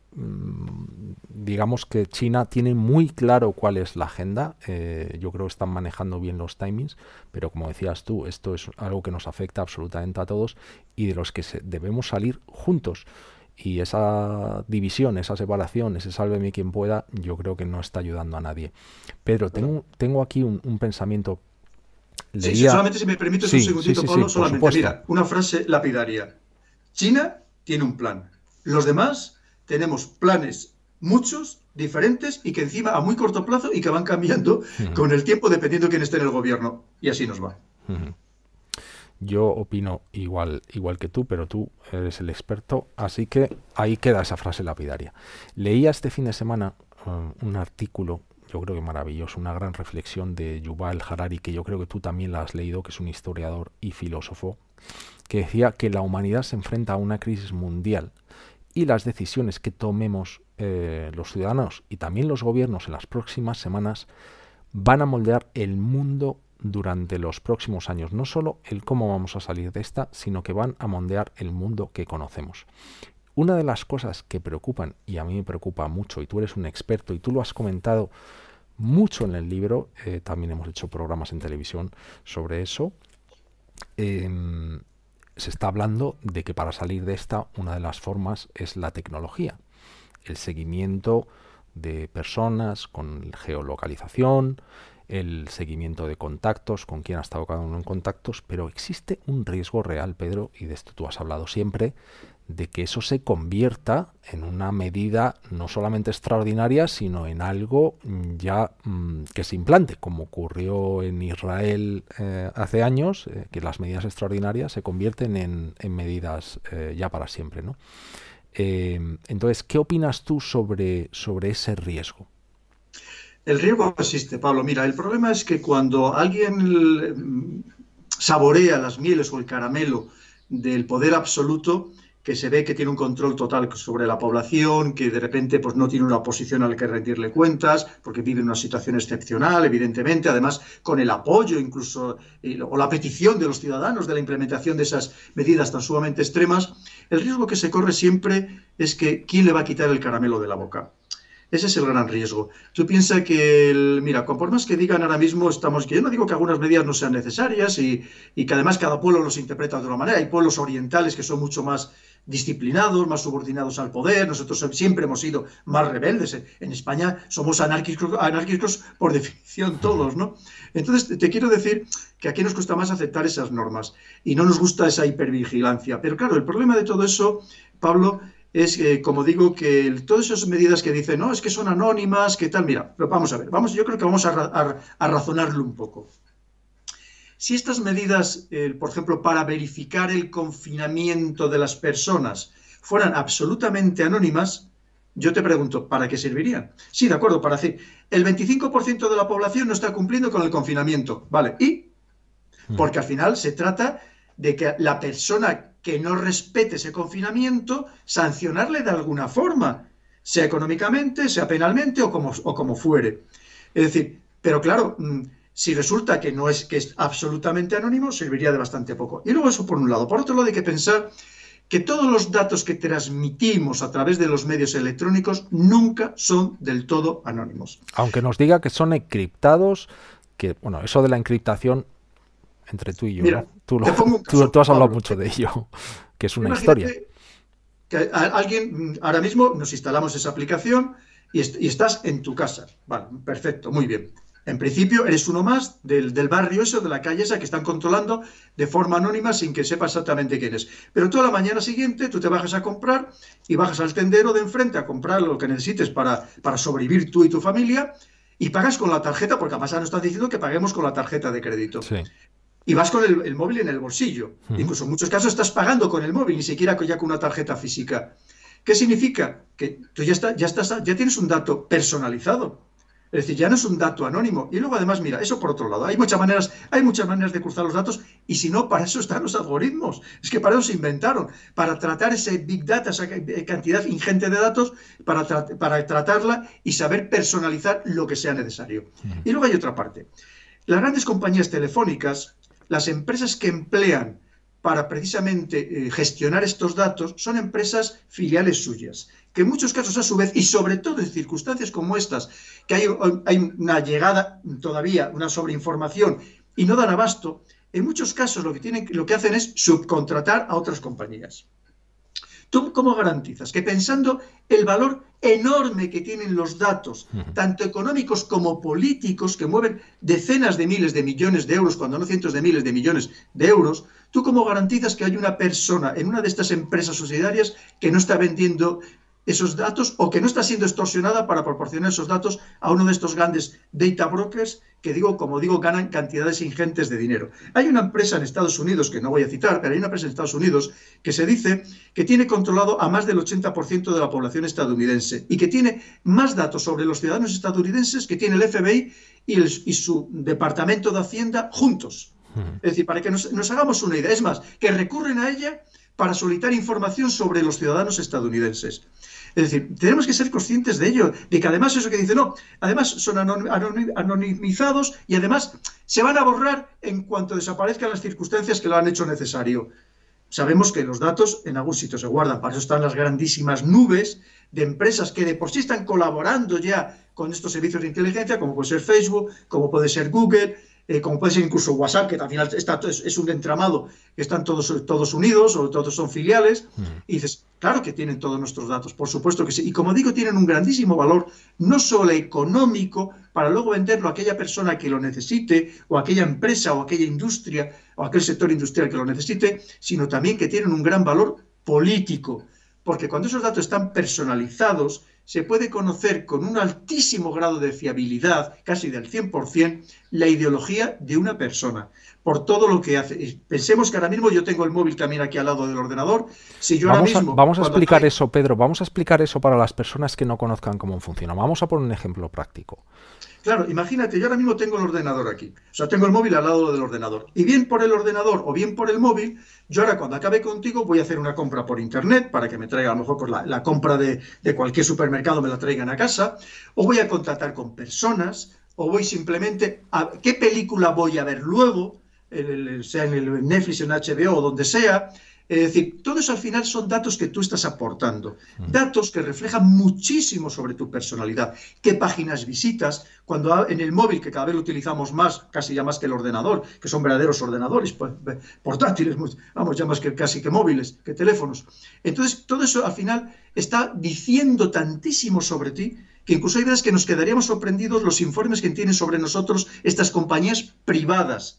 digamos que China tiene muy claro cuál es la agenda. Yo creo que están manejando bien los timings, pero como decías tú, esto es algo que nos afecta absolutamente a todos y de los que debemos salir juntos. Y esa división, esa separación, ese sálveme quien pueda, yo creo que no está ayudando a nadie. Pedro, tengo aquí un pensamiento. Sí, solamente si me permites un segundito, Pablo, solamente. Mira, una frase lapidaria. China tiene un plan. Los demás tenemos planes, muchos, diferentes, y que encima a muy corto plazo y que van cambiando con el tiempo dependiendo de quién esté en el gobierno. Y así nos va. Yo opino igual que tú, pero tú eres el experto, así que ahí queda esa frase lapidaria. Leía este fin de semana un artículo, yo creo que maravilloso, una gran reflexión de Yuval Harari, que yo creo que tú también la has leído, que es un historiador y filósofo, que decía que la humanidad se enfrenta a una crisis mundial y las decisiones que tomemos los ciudadanos y también los gobiernos en las próximas semanas van a moldear el mundo durante los próximos años. No solo el cómo vamos a salir de esta, sino que van a moldear el mundo que conocemos. Una de las cosas que preocupan, y a mí me preocupa mucho, y tú eres un experto, y tú lo has comentado mucho en el libro, también hemos hecho programas en televisión sobre eso, se está hablando de que para salir de esta, una de las formas es la tecnología, el seguimiento de personas con geolocalización, el seguimiento de contactos, con quién ha estado cada uno en contactos, pero existe un riesgo real, Pedro, y de esto tú has hablado siempre, de que eso se convierta en una medida no solamente extraordinaria, sino en algo ya que se implante, como ocurrió en Israel hace años, que las medidas extraordinarias se convierten en medidas ya para siempre, ¿no? Entonces, ¿qué opinas tú sobre ese riesgo? El riesgo existe, Pablo. Mira, el problema es que cuando alguien saborea las mieles o el caramelo del poder absoluto, que se ve que tiene un control total sobre la población, que de repente pues, no tiene una oposición a la que rendirle cuentas, porque vive en una situación excepcional, evidentemente, además con el apoyo incluso o la petición de los ciudadanos de la implementación de esas medidas tan sumamente extremas, el riesgo que se corre siempre es que ¿quién le va a quitar el caramelo de la boca? Ese es el gran riesgo. Tú piensas que, mira, por más que digan ahora mismo, que yo no digo que algunas medidas no sean necesarias y que además cada pueblo los interpreta de una manera. Hay pueblos orientales que son mucho más disciplinados, más subordinados al poder. Nosotros siempre hemos sido más rebeldes. En España somos anárquicos por definición todos, ¿no? Entonces, te quiero decir que aquí nos cuesta más aceptar esas normas y no nos gusta esa hipervigilancia. Pero claro, el problema de todo eso, Pablo, es, como digo, que todas esas medidas que dicen, no, es que son anónimas, que tal, mira, pero vamos a ver, yo creo que vamos a razonarlo un poco. Si estas medidas, por ejemplo, para verificar el confinamiento de las personas fueran absolutamente anónimas, yo te pregunto, ¿para qué servirían? Sí, de acuerdo, para decir, el 25% de la población no está cumpliendo con el confinamiento, ¿vale? ¿Y? Porque al final se trata de que la persona que no respete ese confinamiento, sancionarle de alguna forma, sea económicamente, sea penalmente o como fuere. Es decir, pero claro, si resulta que es absolutamente anónimo, serviría de bastante poco. Y luego eso por un lado. Por otro lado hay que pensar que todos los datos que transmitimos a través de los medios electrónicos nunca son del todo anónimos. Aunque nos diga que son encriptados, que bueno, eso de la encriptación entre tú y yo, mira, ¿no? Tú has hablado mucho de ello, que es una historia. Que alguien, ahora mismo nos instalamos esa aplicación y estás en tu casa. Vale, perfecto, muy bien. En principio eres uno más del barrio eso, de la calle esa que están controlando de forma anónima sin que sepa exactamente quién es. Pero tú a la mañana siguiente tú te bajas a comprar y bajas al tendero de enfrente a comprar lo que necesites para sobrevivir tú y tu familia y pagas con la tarjeta, porque además nos están diciendo que paguemos con la tarjeta de crédito. Sí. Y vas con el móvil en el bolsillo. Incluso en muchos casos estás pagando con el móvil, ni siquiera ya con una tarjeta física. ¿Qué significa? Que tú ya tienes un dato personalizado. Es decir, ya no es un dato anónimo. Y luego además, mira, eso por otro lado, hay muchas maneras de cruzar los datos y si no, para eso están los algoritmos. Es que para eso se inventaron, para tratar ese big data, esa cantidad ingente de datos, para tratarla y saber personalizar lo que sea necesario. Y luego hay otra parte. Las grandes compañías telefónicas, las empresas que emplean para precisamente gestionar estos datos son empresas filiales suyas, que en muchos casos a su vez, y sobre todo en circunstancias como estas, que hay una llegada todavía, una sobreinformación y no dan abasto, en muchos casos lo que hacen es subcontratar a otras compañías. ¿Tú cómo garantizas que pensando el valor enorme que tienen los datos, tanto económicos como políticos, que mueven decenas de miles de millones de euros, cuando no cientos de miles de millones de euros, tú cómo garantizas que hay una persona en una de estas empresas societarias que no está vendiendo esos datos o que no está siendo extorsionada para proporcionar esos datos a uno de estos grandes data brokers que, como digo, ganan cantidades ingentes de dinero. Hay una empresa en Estados Unidos, que no voy a citar, pero hay una empresa en Estados Unidos que se dice que tiene controlado a más del 80% de la población estadounidense y que tiene más datos sobre los ciudadanos estadounidenses que tiene el FBI y su Departamento de Hacienda juntos. Es decir, para que nos hagamos una idea. Es más, que recurren a ella para solicitar información sobre los ciudadanos estadounidenses. Es decir, tenemos que ser conscientes de ello, de que además eso que dice, no, además son anonimizados y además se van a borrar en cuanto desaparezcan las circunstancias que lo han hecho necesario. Sabemos que los datos en algún sitio se guardan, para eso están las grandísimas nubes de empresas que de por sí están colaborando ya con estos servicios de inteligencia, como puede ser Facebook, como puede ser Google, como puede ser incluso WhatsApp, que al final es un entramado, que están todos unidos o todos son filiales, y dices, claro que tienen todos nuestros datos, por supuesto que sí, y como digo, tienen un grandísimo valor, no solo económico, para luego venderlo a aquella persona que lo necesite, o a aquella empresa, o a aquella industria, o a aquel sector industrial que lo necesite, sino también que tienen un gran valor político, porque cuando esos datos están personalizados, se puede conocer con un altísimo grado de fiabilidad, casi del 100%, la ideología de una persona, por todo lo que hace. Pensemos que ahora mismo yo tengo el móvil también aquí al lado del ordenador. Si yo vamos a explicar eso, Pedro, vamos a explicar eso para las personas que no conozcan cómo funciona. Vamos a poner un ejemplo práctico. Claro, imagínate, yo ahora mismo tengo el ordenador aquí, o sea, tengo el móvil al lado del ordenador, y bien por el ordenador o bien por el móvil, yo ahora cuando acabe contigo voy a hacer una compra por internet para que me traiga a lo mejor pues, la compra de cualquier supermercado me la traigan a casa, o voy a contactar con personas, o voy simplemente a qué película voy a ver luego, sea en el Netflix, en HBO o donde sea. Es decir, todo eso al final son datos que tú estás aportando, datos que reflejan muchísimo sobre tu personalidad, qué páginas visitas, cuando en el móvil, que cada vez lo utilizamos más, casi ya más que el ordenador, que son verdaderos ordenadores, portátiles, vamos, ya más que casi que móviles, que teléfonos. Entonces, todo eso al final está diciendo tantísimo sobre ti, que incluso hay veces que nos quedaríamos sorprendidos los informes que tienen sobre nosotros estas compañías privadas,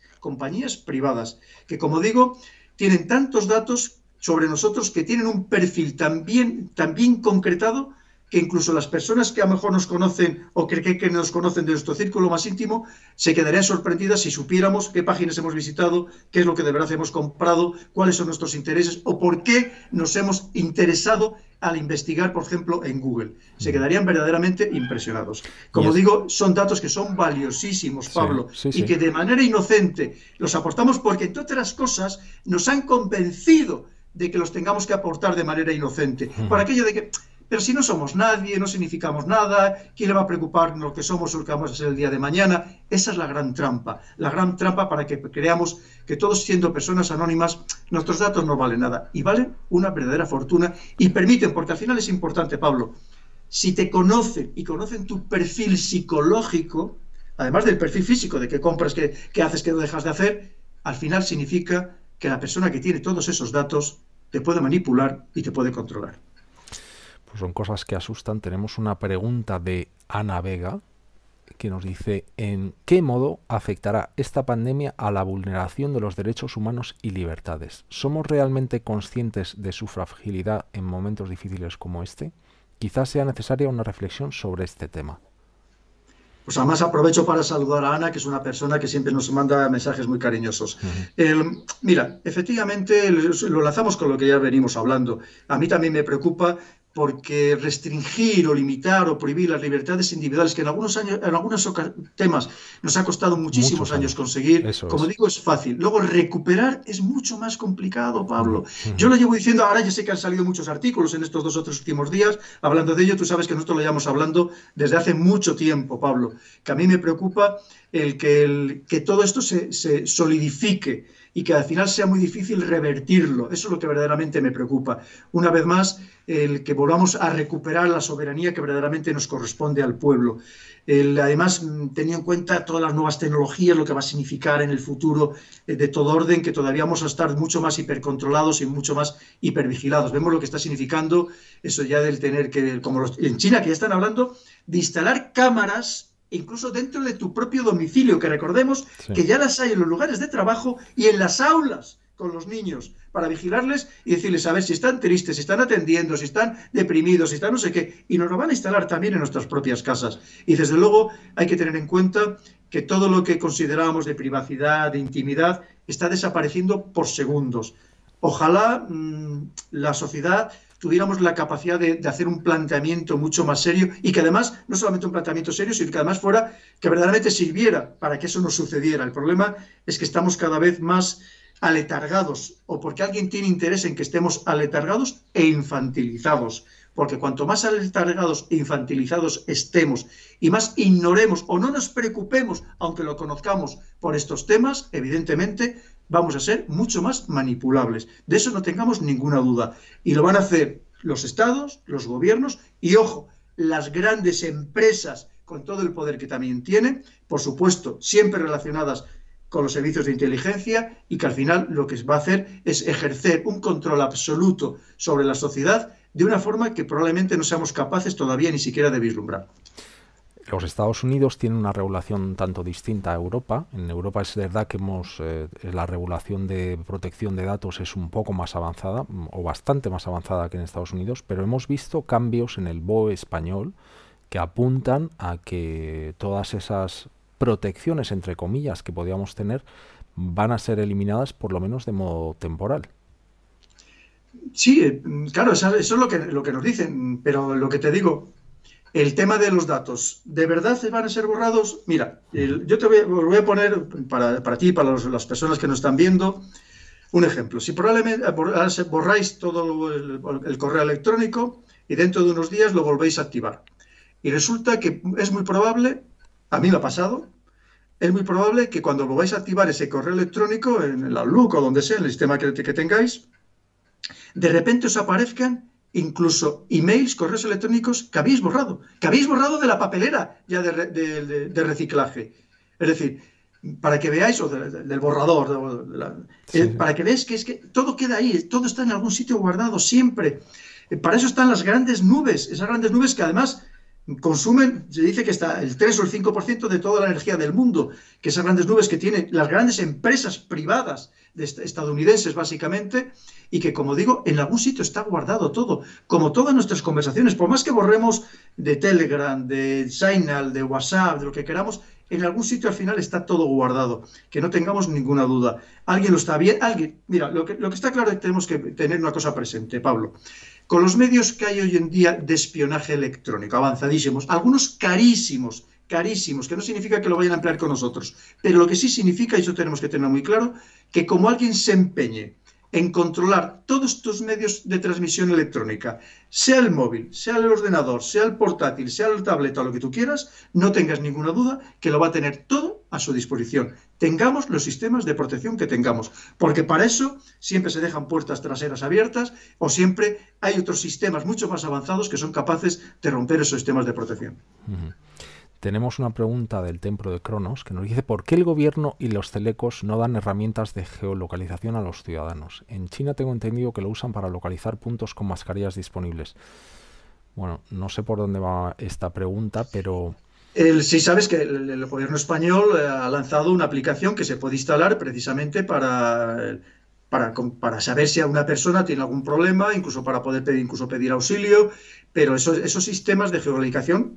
que como digo, tienen tantos datos sobre nosotros que tienen un perfil tan bien concretado que incluso las personas que a lo mejor nos conocen o que nos conocen de nuestro círculo más íntimo se quedarían sorprendidas si supiéramos qué páginas hemos visitado, qué es lo que de verdad hemos comprado, cuáles son nuestros intereses o por qué nos hemos interesado al investigar, por ejemplo, en Google. Se quedarían verdaderamente impresionados. Como digo, son datos que son valiosísimos, Pablo, y que de manera inocente los aportamos porque, entre otras cosas, nos han convencido de que los tengamos que aportar de manera inocente. Por aquello de que, pero si no somos nadie, no significamos nada, ¿quién le va a preocupar lo que somos o lo que vamos a ser el día de mañana? Esa es la gran trampa para que creamos que todos siendo personas anónimas, nuestros datos no valen nada y valen una verdadera fortuna y permiten, porque al final es importante, Pablo, si te conocen y conocen tu perfil psicológico, además del perfil físico, de qué compras, qué haces, qué no dejas de hacer, al final significa que la persona que tiene todos esos datos te puede manipular y te puede controlar. Pues son cosas que asustan. Tenemos una pregunta de Ana Vega que nos dice: ¿en qué modo afectará esta pandemia a la vulneración de los derechos humanos y libertades? ¿Somos realmente conscientes de su fragilidad en momentos difíciles como este? Quizás sea necesaria una reflexión sobre este tema. Pues además aprovecho para saludar a Ana, que es una persona que siempre nos manda mensajes muy cariñosos. Mira, efectivamente lo lanzamos con lo que ya venimos hablando. A mí también me preocupa porque restringir o limitar o prohibir las libertades individuales, que en algunos temas nos ha costado muchísimos años conseguir, como digo, es fácil. Luego recuperar es mucho más complicado, Pablo. Yo lo llevo diciendo, ahora ya sé que han salido muchos artículos en estos 2 o 3 últimos días hablando de ello. Tú sabes que nosotros lo llevamos hablando desde hace mucho tiempo, Pablo, que a mí me preocupa que todo esto se solidifique y que al final sea muy difícil revertirlo. Eso es lo que verdaderamente me preocupa. Una vez más, el que volvamos a recuperar la soberanía que verdaderamente nos corresponde al pueblo. Además, teniendo en cuenta todas las nuevas tecnologías, lo que va a significar en el futuro de todo orden, que todavía vamos a estar mucho más hipercontrolados y mucho más hipervigilados. Vemos lo que está significando eso ya del tener que, como en China, que ya están hablando de instalar cámaras incluso dentro de tu propio domicilio, que recordemos que ya las hay en los lugares de trabajo y en las aulas, con los niños para vigilarles y decirles a ver si están tristes, si están atendiendo, si están deprimidos, si están no sé qué, y nos lo van a instalar también en nuestras propias casas. Y desde luego hay que tener en cuenta que todo lo que considerábamos de privacidad, de intimidad, está desapareciendo por segundos. Ojalá la sociedad tuviéramos la capacidad de hacer un planteamiento mucho más serio y que además, no solamente un planteamiento serio, sino que además fuera, que verdaderamente sirviera para que eso no sucediera. El problema es que estamos cada vez más aletargados, o porque alguien tiene interés en que estemos aletargados e infantilizados. Porque cuanto más aletargados e infantilizados estemos y más ignoremos o no nos preocupemos, aunque lo conozcamos, por estos temas, evidentemente vamos a ser mucho más manipulables. De eso no tengamos ninguna duda. Y lo van a hacer los estados, los gobiernos y, ojo, las grandes empresas con todo el poder que también tienen, por supuesto, siempre relacionadas con los servicios de inteligencia y que al final lo que va a hacer es ejercer un control absoluto sobre la sociedad de una forma que probablemente no seamos capaces todavía ni siquiera de vislumbrar. Los Estados Unidos tienen una regulación tanto distinta a Europa. En Europa es verdad que la regulación de protección de datos es un poco más avanzada, o bastante más avanzada que en Estados Unidos, pero hemos visto cambios en el BOE español que apuntan a que todas esas protecciones, entre comillas, que podíamos tener, van a ser eliminadas por lo menos de modo temporal. Sí, claro, eso es lo que nos dicen, pero lo que te digo, el tema de los datos, ¿de verdad se van a ser borrados? Mira, yo voy a poner para ti y para las personas que nos están viendo un ejemplo. Si probablemente borráis todo el correo electrónico y dentro de unos días lo volvéis a activar. Y resulta que es muy probable, a mí me ha pasado, es muy probable que cuando volváis a activar ese correo electrónico en el Outlook o donde sea, en el sistema que tengáis, de repente os aparezcan incluso emails, correos electrónicos que habéis borrado de la papelera ya de reciclaje. Es decir, para que veáis, o del borrador, para que veáis que es que todo queda ahí, todo está en algún sitio guardado siempre. Para eso están las grandes nubes, esas grandes nubes que además consumen, se dice que está el 3 o el 5% de toda la energía del mundo, que esas grandes nubes que tienen las grandes empresas privadas estadounidenses básicamente, y que, como digo, en algún sitio está guardado todo, como todas nuestras conversaciones, por más que borremos de Telegram, de Signal, de WhatsApp, de lo que queramos, en algún sitio al final está todo guardado, que no tengamos ninguna duda. Alguien lo está viendo, mira, lo que está claro es que tenemos que tener una cosa presente, Pablo. Con los medios que hay hoy en día de espionaje electrónico, avanzadísimos, algunos carísimos, que no significa que lo vayan a emplear con nosotros, pero lo que sí significa, y eso tenemos que tener muy claro, que como alguien se empeñe en controlar todos estos medios de transmisión electrónica, sea el móvil, sea el ordenador, sea el portátil, sea el tableta o lo que tú quieras, no tengas ninguna duda que lo va a tener todo a su disposición. Tengamos los sistemas de protección que tengamos, porque para eso siempre se dejan puertas traseras abiertas o siempre hay otros sistemas mucho más avanzados que son capaces de romper esos sistemas de protección. Tenemos una pregunta del Templo de Cronos que nos dice ¿por qué el gobierno y los telecos no dan herramientas de geolocalización a los ciudadanos? En China tengo entendido que lo usan para localizar puntos con mascarillas disponibles. Bueno, no sé por dónde va esta pregunta, pero... Sí, sabes que el gobierno español ha lanzado una aplicación que se puede instalar precisamente para saber si una persona tiene algún problema, incluso para poder pedir auxilio, pero esos sistemas de geolocalización,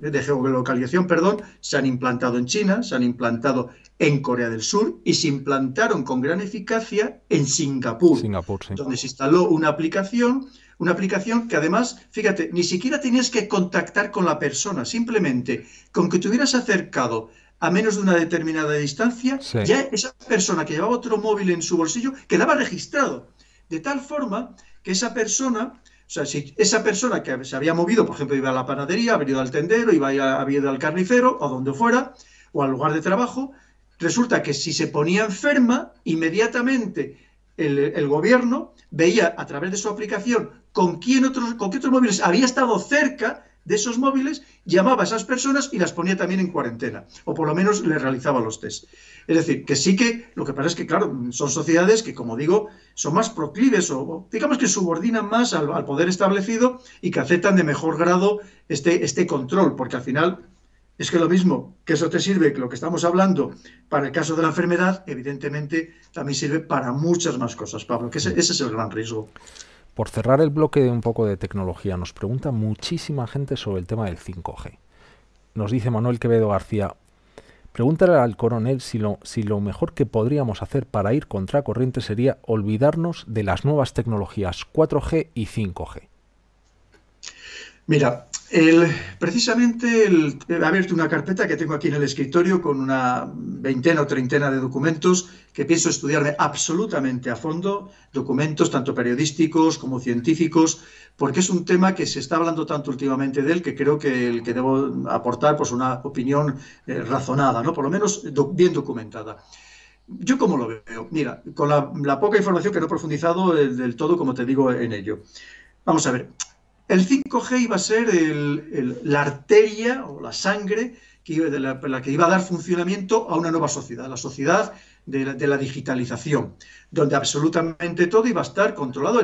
se han implantado en China, se han implantado en Corea del Sur y se implantaron con gran eficacia en Singapur, sí, donde se instaló una aplicación que además, fíjate, ni siquiera tenías que contactar con la persona, simplemente con que te hubieras acercado a menos de una determinada distancia, sí, ya esa persona que llevaba otro móvil en su bolsillo quedaba registrado. De tal forma que esa persona, o sea, si esa persona que se había movido, por ejemplo, iba a la panadería, había ido al tendero, había ido al carnicero, o donde fuera, o al lugar de trabajo, resulta que si se ponía enferma, inmediatamente el gobierno veía a través de su aplicación con qué otros móviles había estado cerca de esos móviles, llamaba a esas personas y las ponía también en cuarentena, o por lo menos les realizaba los test. Es decir, que sí que, lo que pasa es que, claro, son sociedades que, como digo, son más proclives o digamos que subordinan más al poder establecido y que aceptan de mejor grado este control, porque al final Es que lo mismo, que eso te sirve, que lo que estamos hablando para el caso de la enfermedad, evidentemente también sirve para muchas más cosas, Pablo, que ese es el gran riesgo. Por cerrar el bloque de un poco de tecnología, nos pregunta muchísima gente sobre el tema del 5G. Nos dice Manuel Quevedo García, pregúntale al coronel si lo mejor que podríamos hacer para ir contracorriente sería olvidarnos de las nuevas tecnologías 4G y 5G. Mira, precisamente he abierto una carpeta que tengo aquí en el escritorio con una veintena o treintena de documentos que pienso estudiarme absolutamente a fondo, documentos tanto periodísticos como científicos, porque es un tema que se está hablando tanto últimamente de él que creo que el que debo aportar pues una opinión razonada, ¿no? Por lo menos bien documentada. ¿Yo cómo lo veo? Mira, con la poca información que no he profundizado del todo, como te digo, en ello. Vamos a ver. El 5G iba a ser la arteria o la sangre la que iba a dar funcionamiento a una nueva sociedad, la sociedad de la digitalización, donde absolutamente todo iba a estar controlado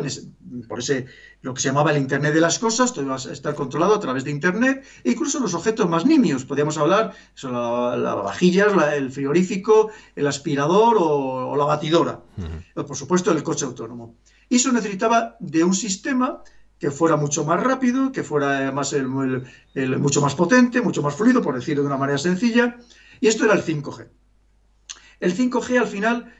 lo que se llamaba el Internet de las cosas, todo iba a estar controlado a través de Internet, e incluso los objetos más nimios, podríamos hablar, la vajilla, el frigorífico, el aspirador o la batidora, por supuesto el coche autónomo. Y eso necesitaba de un sistema que fuera mucho más rápido, que fuera además mucho más potente, mucho más fluido, por decirlo de una manera sencilla, y esto era el 5G. El 5G al final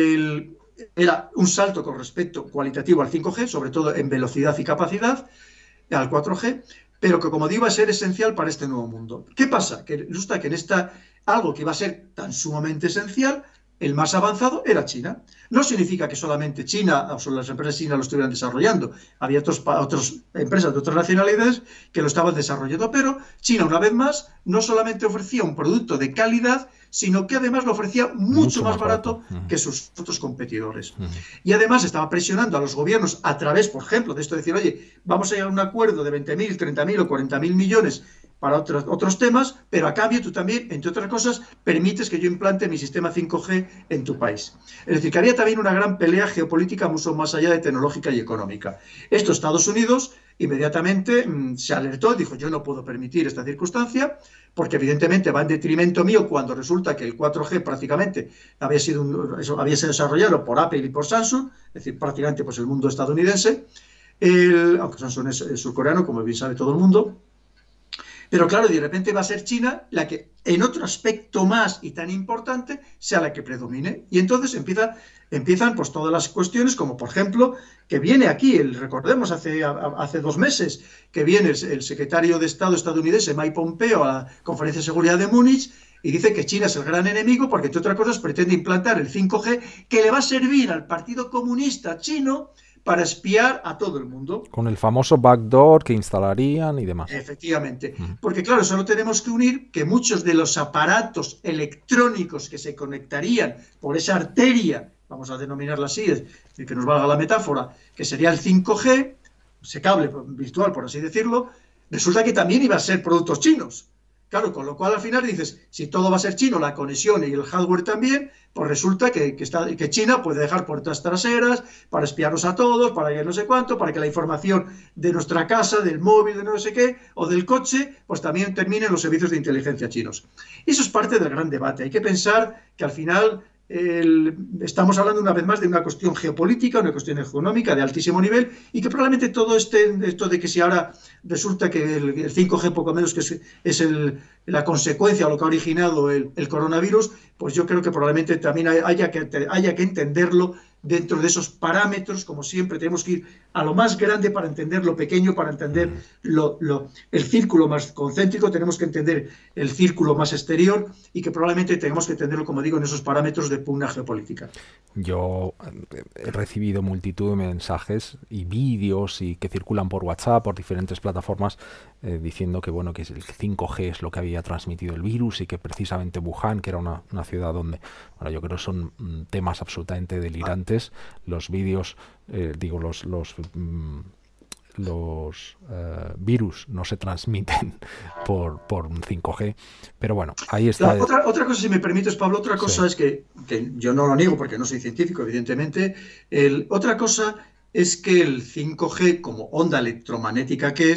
era un salto con respecto cualitativo al 5G, sobre todo en velocidad y capacidad, al 4G, pero que como digo va a ser esencial para este nuevo mundo. ¿Qué pasa? Que resulta que algo que iba a ser tan sumamente esencial, el más avanzado era China. No significa que solamente China o solo las empresas chinas lo estuvieran desarrollando. Había otras empresas de otras nacionalidades que lo estaban desarrollando, pero China, una vez más, no solamente ofrecía un producto de calidad, sino que además lo ofrecía mucho más barato que sus otros competidores. Y además estaba presionando a los gobiernos a través, por ejemplo, de esto de decir, oye, vamos a llegar a un acuerdo de 20.000, 30.000 o 40.000 millones para otros temas, pero a cambio tú también, entre otras cosas, permites que yo implante mi sistema 5G en tu país. Es decir, que había también una gran pelea geopolítica mucho más allá de tecnológica y económica. Esto Estados Unidos inmediatamente se alertó y dijo, yo no puedo permitir esta circunstancia, porque evidentemente va en detrimento mío cuando resulta que el 4G prácticamente había sido desarrollado por Apple y por Samsung, es decir, prácticamente pues el mundo estadounidense, aunque Samsung es surcoreano, como bien sabe todo el mundo. Pero claro, de repente va a ser China la que, en otro aspecto más y tan importante, sea la que predomine. Y entonces empiezan pues todas las cuestiones, como por ejemplo, que viene aquí, recordemos, hace 2 meses, que viene el secretario de Estado estadounidense, Mike Pompeo, a la Conferencia de Seguridad de Múnich, y dice que China es el gran enemigo porque, entre otras cosas, pretende implantar el 5G, que le va a servir al Partido Comunista Chino para espiar a todo el mundo. Con el famoso backdoor que instalarían y demás. Efectivamente. Porque claro, solo tenemos que unir que muchos de los aparatos electrónicos que se conectarían por esa arteria, vamos a denominarla así, que nos valga la metáfora, que sería el 5G, ese cable virtual, por así decirlo, resulta que también iba a ser productos chinos. Claro, con lo cual al final dices, si todo va a ser chino, la conexión y el hardware también, pues resulta que China puede dejar puertas traseras para espiarnos a todos, para que no sé cuánto, para que la información de nuestra casa, del móvil, de no sé qué, o del coche, pues también termine en los servicios de inteligencia chinos. Y eso es parte del gran debate. Hay que pensar que al final estamos hablando una vez más de una cuestión geopolítica, una cuestión económica de altísimo nivel, y que probablemente todo esto de que si ahora resulta que el 5G poco menos que es la consecuencia o lo que ha originado el coronavirus, pues yo creo que probablemente también haya que entenderlo dentro de esos parámetros. Como siempre, tenemos que ir a lo más grande para entender lo pequeño, para entender el círculo más concéntrico, tenemos que entender el círculo más exterior, y que probablemente tenemos que entenderlo, como digo, en esos parámetros de pugna geopolítica. Yo he recibido multitud de mensajes y vídeos y que circulan por WhatsApp, por diferentes plataformas, diciendo que bueno, que el 5G es lo que había transmitido el virus, y que precisamente Wuhan, que era una ciudad donde, bueno, yo creo que son temas absolutamente delirantes. Los vídeos, los virus no se transmiten por 5G, pero bueno, ahí está. Otra cosa, si me permites, Pablo, otra cosa es que yo no lo niego porque no soy científico, evidentemente. Otra cosa es que el 5G, como onda electromagnética que es,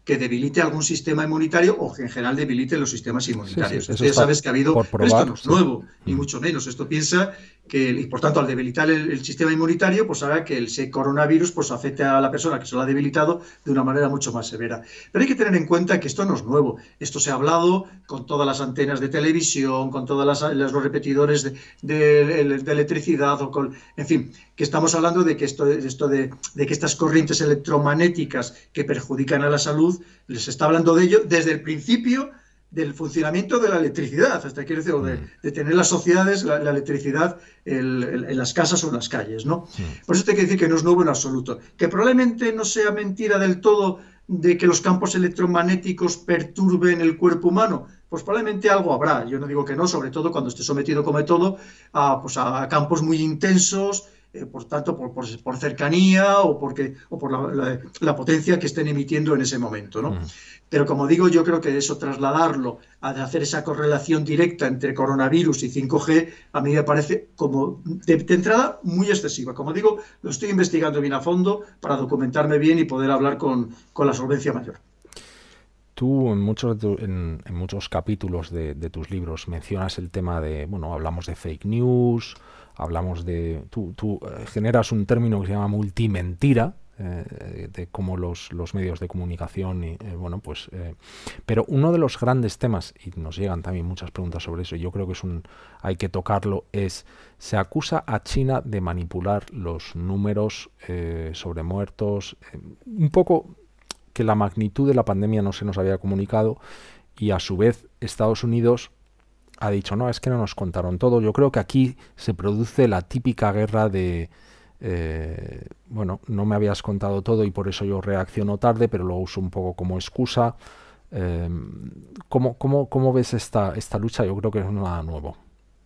que debilite algún sistema inmunitario o que en general debilite los sistemas Sí, sí, inmunitarios. eso Esto ya está sabes que ha habido, por pero esto probar, no es sí. nuevo, ni mucho menos. Esto piensa que, y por tanto, al debilitar el sistema inmunitario, pues hará que ese coronavirus pues afecte a la persona que se lo ha debilitado de una manera mucho más severa. Pero hay que tener en cuenta que esto no es nuevo. Esto se ha hablado con todas las antenas de televisión, con todos los repetidores de electricidad, o con, en fin, que estamos hablando de que de que estas corrientes electromagnéticas que perjudican a la salud, les está hablando de ello desde el principio del funcionamiento de la electricidad, hasta quiero decir, de tener las sociedades, la electricidad en las casas o en las calles, ¿no? Por eso te hay que decir que no es nuevo en absoluto. Que probablemente no sea mentira del todo de que los campos electromagnéticos perturben el cuerpo humano, pues probablemente algo habrá. Yo no digo que no, sobre todo cuando esté sometido, como todo, pues a campos muy intensos, por tanto, por cercanía o por la potencia que estén emitiendo en ese momento, ¿no? Pero como digo, yo creo que eso, trasladarlo a hacer esa correlación directa entre coronavirus y 5G, a mí me parece como de entrada muy excesiva. Como digo, lo estoy investigando bien a fondo para documentarme bien y poder hablar con la solvencia mayor. Tú en muchos capítulos de tus libros mencionas el tema de, bueno, hablamos de fake news, hablamos de... Tú generas un término que se llama multimentira, de cómo los medios de comunicación pero uno de los grandes temas, y nos llegan también muchas preguntas sobre eso, y yo creo que hay que tocarlo, se acusa a China de manipular los números sobre muertos, un poco que la magnitud de la pandemia no se nos había comunicado, y a su vez Estados Unidos ha dicho, no, es que no nos contaron todo. Yo creo que aquí se produce la típica guerra de no me habías contado todo y por eso yo reacciono tarde, pero lo uso un poco como excusa. ¿Cómo ves esta lucha? Yo creo que no es nada nuevo.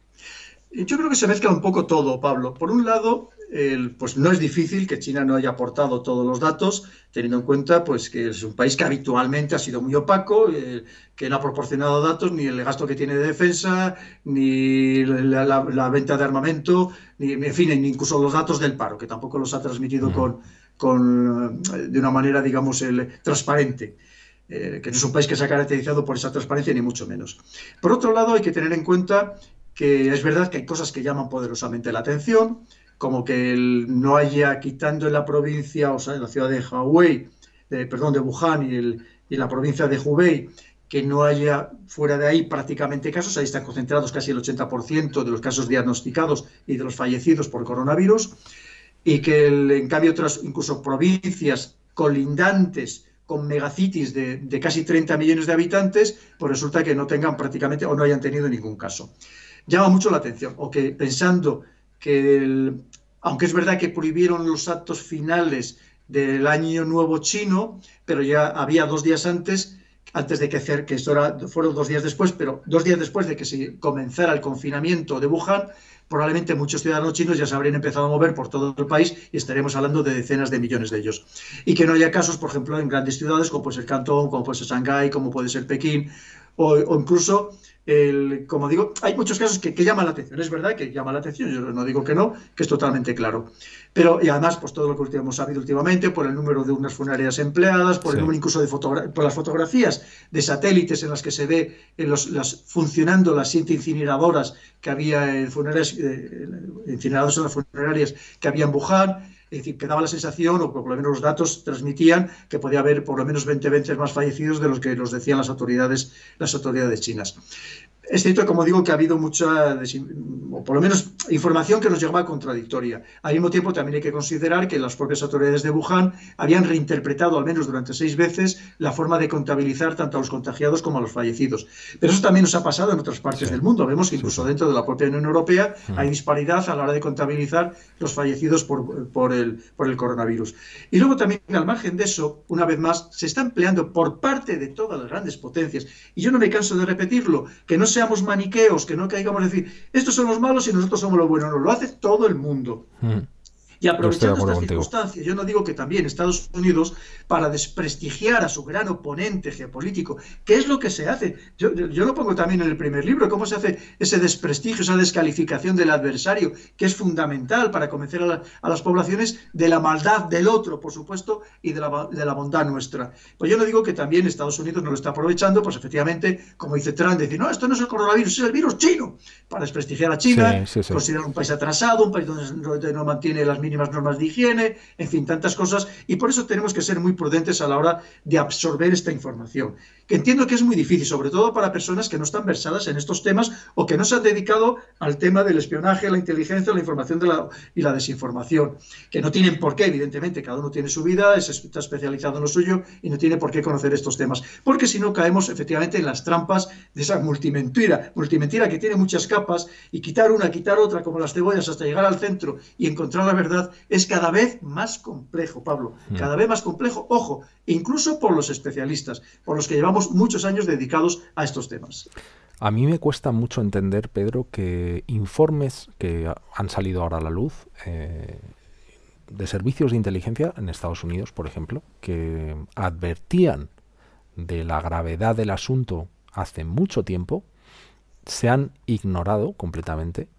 Yo creo que se mezcla un poco todo, Pablo. Por un lado, pues no es difícil que China no haya aportado todos los datos, teniendo en cuenta pues, que es un país que habitualmente ha sido muy opaco, que no ha proporcionado datos, ni el gasto que tiene de defensa, ni la venta de armamento, ni, en fin, ni incluso los datos del paro, que tampoco los ha transmitido de una manera, digamos, transparente. Que no es un país que se ha caracterizado por esa transparencia, ni mucho menos. Por otro lado, hay que tener en cuenta que es verdad que hay cosas que llaman poderosamente la atención, como que no haya, quitando en la provincia, o sea, en la ciudad de de Wuhan y la provincia de Hubei, que no haya fuera de ahí prácticamente casos. Ahí están concentrados casi el 80% de los casos diagnosticados y de los fallecidos por coronavirus, y que en cambio otras incluso provincias colindantes con megacities de casi 30 millones de habitantes, pues resulta que no tengan prácticamente o no hayan tenido ningún caso. Llama mucho la atención, o que pensando que, aunque es verdad que prohibieron los actos finales del Año Nuevo Chino, pero ya había 2 días antes de que esto fueron 2 días después, pero 2 días después de que se comenzara el confinamiento de Wuhan, probablemente muchos ciudadanos chinos ya se habrían empezado a mover por todo el país y estaremos hablando de decenas de millones de ellos. Y que no haya casos, por ejemplo, en grandes ciudades como puede ser Cantón, como puede ser Shanghái, como puede ser Pekín, o incluso... como digo, hay muchos casos que llaman la atención. Es verdad que llama la atención, yo no digo que no, que es totalmente claro. Pero, y además, pues todo lo que hemos sabido últimamente, por el número de urnas funerarias empleadas, por el número incluso por las fotografías de satélites en las que se ve funcionando las 7 incineradoras que había incineradoras en las funerarias que había en Wuhan. Es decir, que daba la sensación, o por lo menos los datos transmitían, que podía haber por lo menos 20 veces más fallecidos de los que nos decían las autoridades chinas. Es cierto, como digo, que ha habido mucha, o por lo menos información que nos llegaba contradictoria. Al mismo tiempo, también hay que considerar que las propias autoridades de Wuhan habían reinterpretado, al menos durante 6 veces, la forma de contabilizar tanto a los contagiados como a los fallecidos. Pero eso también nos ha pasado en otras partes del mundo. Vemos que incluso dentro de la propia Unión Europea hay disparidad a la hora de contabilizar los fallecidos por el coronavirus. Y luego también, al margen de eso, una vez más, se está empleando por parte de todas las grandes potencias, y yo no me canso de repetirlo, que no seamos maniqueos, que no caigamos a decir, estos son los malos y nosotros somos los buenos. No, lo hace todo el mundo. Y Yo estoy de aprovechando acuerdo estas contigo. circunstancias, yo no digo que también Estados Unidos, para desprestigiar a su gran oponente geopolítico, ¿qué es lo que se hace? Yo lo pongo también en el primer libro, cómo se hace ese desprestigio, esa descalificación del adversario, que es fundamental para convencer a las poblaciones de la maldad del otro, por supuesto, y de la bondad nuestra. Pues yo no digo que también Estados Unidos no lo está aprovechando, pues efectivamente, como dice Trump, decir, no, esto no es el coronavirus, es el virus chino, para desprestigiar a China, Sí, sí, sí. considerar un país atrasado, un país donde no mantiene las mínimas normas de higiene, en fin, tantas cosas, y por eso tenemos que ser muy prudentes a la hora de absorber esta información, que entiendo que es muy difícil, sobre todo para personas que no están versadas en estos temas o que no se han dedicado al tema del espionaje, la inteligencia, la información y la desinformación, que no tienen por qué, evidentemente, cada uno tiene su vida, está especializado en lo suyo y no tiene por qué conocer estos temas, porque si no caemos efectivamente en las trampas de esa multimentira que tiene muchas capas, y quitar una, quitar otra, como las cebollas, hasta llegar al centro y encontrar la verdad, es cada vez más complejo, Pablo, cada vez más complejo, ojo, incluso por los especialistas, por los que llevamos muchos años dedicados a estos temas. A mí me cuesta mucho entender, Pedro, que informes que han salido ahora a la luz de servicios de inteligencia en Estados Unidos, por ejemplo, que advertían de la gravedad del asunto hace mucho tiempo, se han ignorado completamente.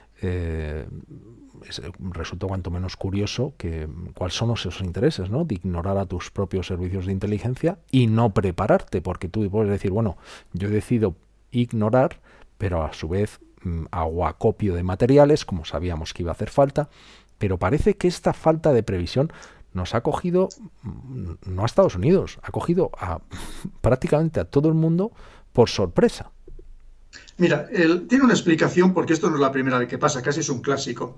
Resulta cuanto menos curioso que cuáles son esos intereses, ¿no? De ignorar a tus propios servicios de inteligencia y no prepararte, porque tú puedes decir, bueno, yo decido ignorar, pero a su vez hago acopio de materiales, como sabíamos que iba a hacer falta, pero parece que esta falta de previsión nos ha cogido, no a Estados Unidos, ha cogido prácticamente a todo el mundo por sorpresa. Mira, tiene una explicación, porque esto no es la primera vez que pasa, casi es un clásico.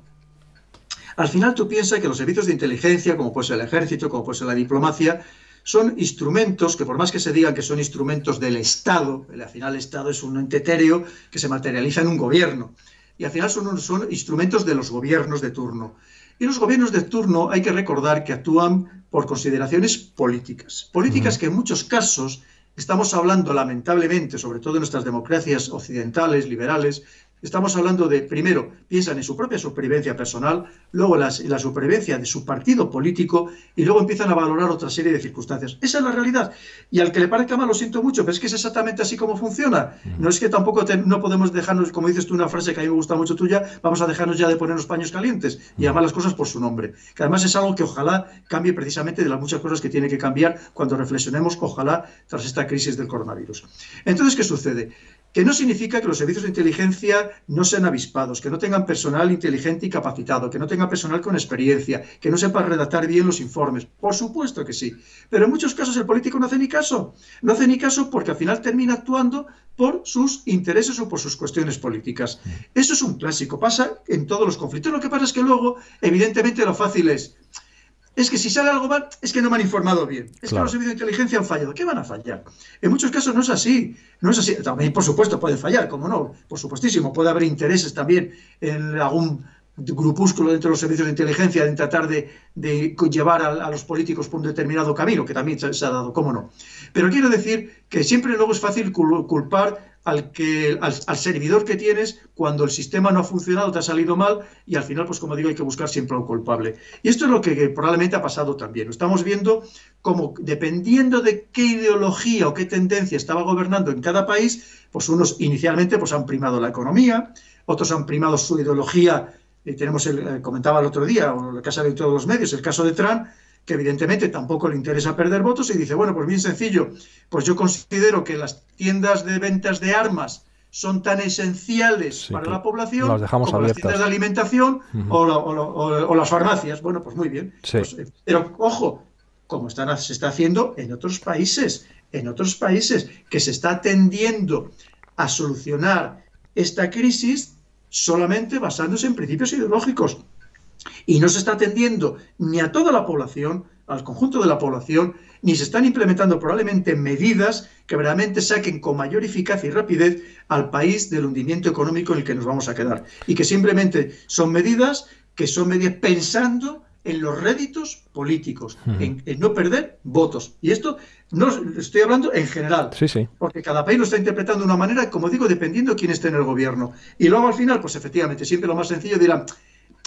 Al final tú piensas que los servicios de inteligencia, como puede ser el ejército, como puede ser la diplomacia, son instrumentos que, por más que se digan que son instrumentos del Estado, al final el Estado es un ente etéreo que se materializa en un gobierno, y al final son instrumentos de los gobiernos de turno. Y los gobiernos de turno hay que recordar que actúan por consideraciones políticas. Políticas que en muchos casos estamos hablando, lamentablemente, sobre todo en nuestras democracias occidentales, liberales, estamos hablando de, primero, piensan en su propia supervivencia personal, luego en la supervivencia de su partido político y luego empiezan a valorar otra serie de circunstancias. Esa es la realidad. Y al que le parezca mal, lo siento mucho, pero es que es exactamente así como funciona. No es que tampoco no podemos dejarnos, como dices tú, una frase que a mí me gusta mucho tuya, vamos a dejarnos ya de poner los paños calientes y llamar las cosas por su nombre. Que además es algo que ojalá cambie precisamente de las muchas cosas que tiene que cambiar cuando reflexionemos, ojalá, tras esta crisis del coronavirus. Entonces, ¿qué sucede? Que no significa que los servicios de inteligencia no sean avispados, que no tengan personal inteligente y capacitado, que no tengan personal con experiencia, que no sepa redactar bien los informes. Por supuesto que sí. Pero en muchos casos el político no hace ni caso. No hace ni caso porque al final termina actuando por sus intereses o por sus cuestiones políticas. Eso es un clásico. Pasa en todos los conflictos. Lo que pasa es que luego, evidentemente, lo fácil es que si sale algo mal, es que no me han informado bien. Es que los servicios de inteligencia han fallado. ¿Qué van a fallar? En muchos casos no es así. No es así. También, por supuesto, pueden fallar, como no. Por supuestísimo, puede haber intereses también en algún grupúsculo dentro de los servicios de inteligencia en tratar de llevar a los políticos por un determinado camino, que también se ha dado, cómo no. Pero quiero decir que siempre luego es fácil culpar al servidor que tienes cuando el sistema no ha funcionado, te ha salido mal y al final, pues como digo, hay que buscar siempre a un culpable. Y esto es lo que probablemente ha pasado también. Estamos viendo cómo, dependiendo de qué ideología o qué tendencia estaba gobernando en cada país, pues unos inicialmente pues han primado la economía, otros han primado su ideología. Tenemos comentaba el otro día, o lo que ha salido en todos los medios, el caso de Trump, que evidentemente tampoco le interesa perder votos y dice, bueno, pues bien sencillo, pues yo considero que las tiendas de ventas de armas son tan esenciales para la población las dejamos como abiertas. Las tiendas de alimentación o las farmacias. Bueno, pues muy bien. Sí. Pues, pero ojo, como se está haciendo en otros países, que se está tendiendo a solucionar esta crisis solamente basándose en principios ideológicos. Y no se está atendiendo ni a toda la población, al conjunto de la población, ni se están implementando probablemente medidas que verdaderamente saquen con mayor eficacia y rapidez al país del hundimiento económico en el que nos vamos a quedar. Y que simplemente son medidas pensando en los réditos políticos, en no perder votos. Y esto no estoy hablando en general, sí. Porque cada país lo está interpretando de una manera, como digo, dependiendo de quién esté en el gobierno. Y luego al final, pues efectivamente, siempre lo más sencillo dirán,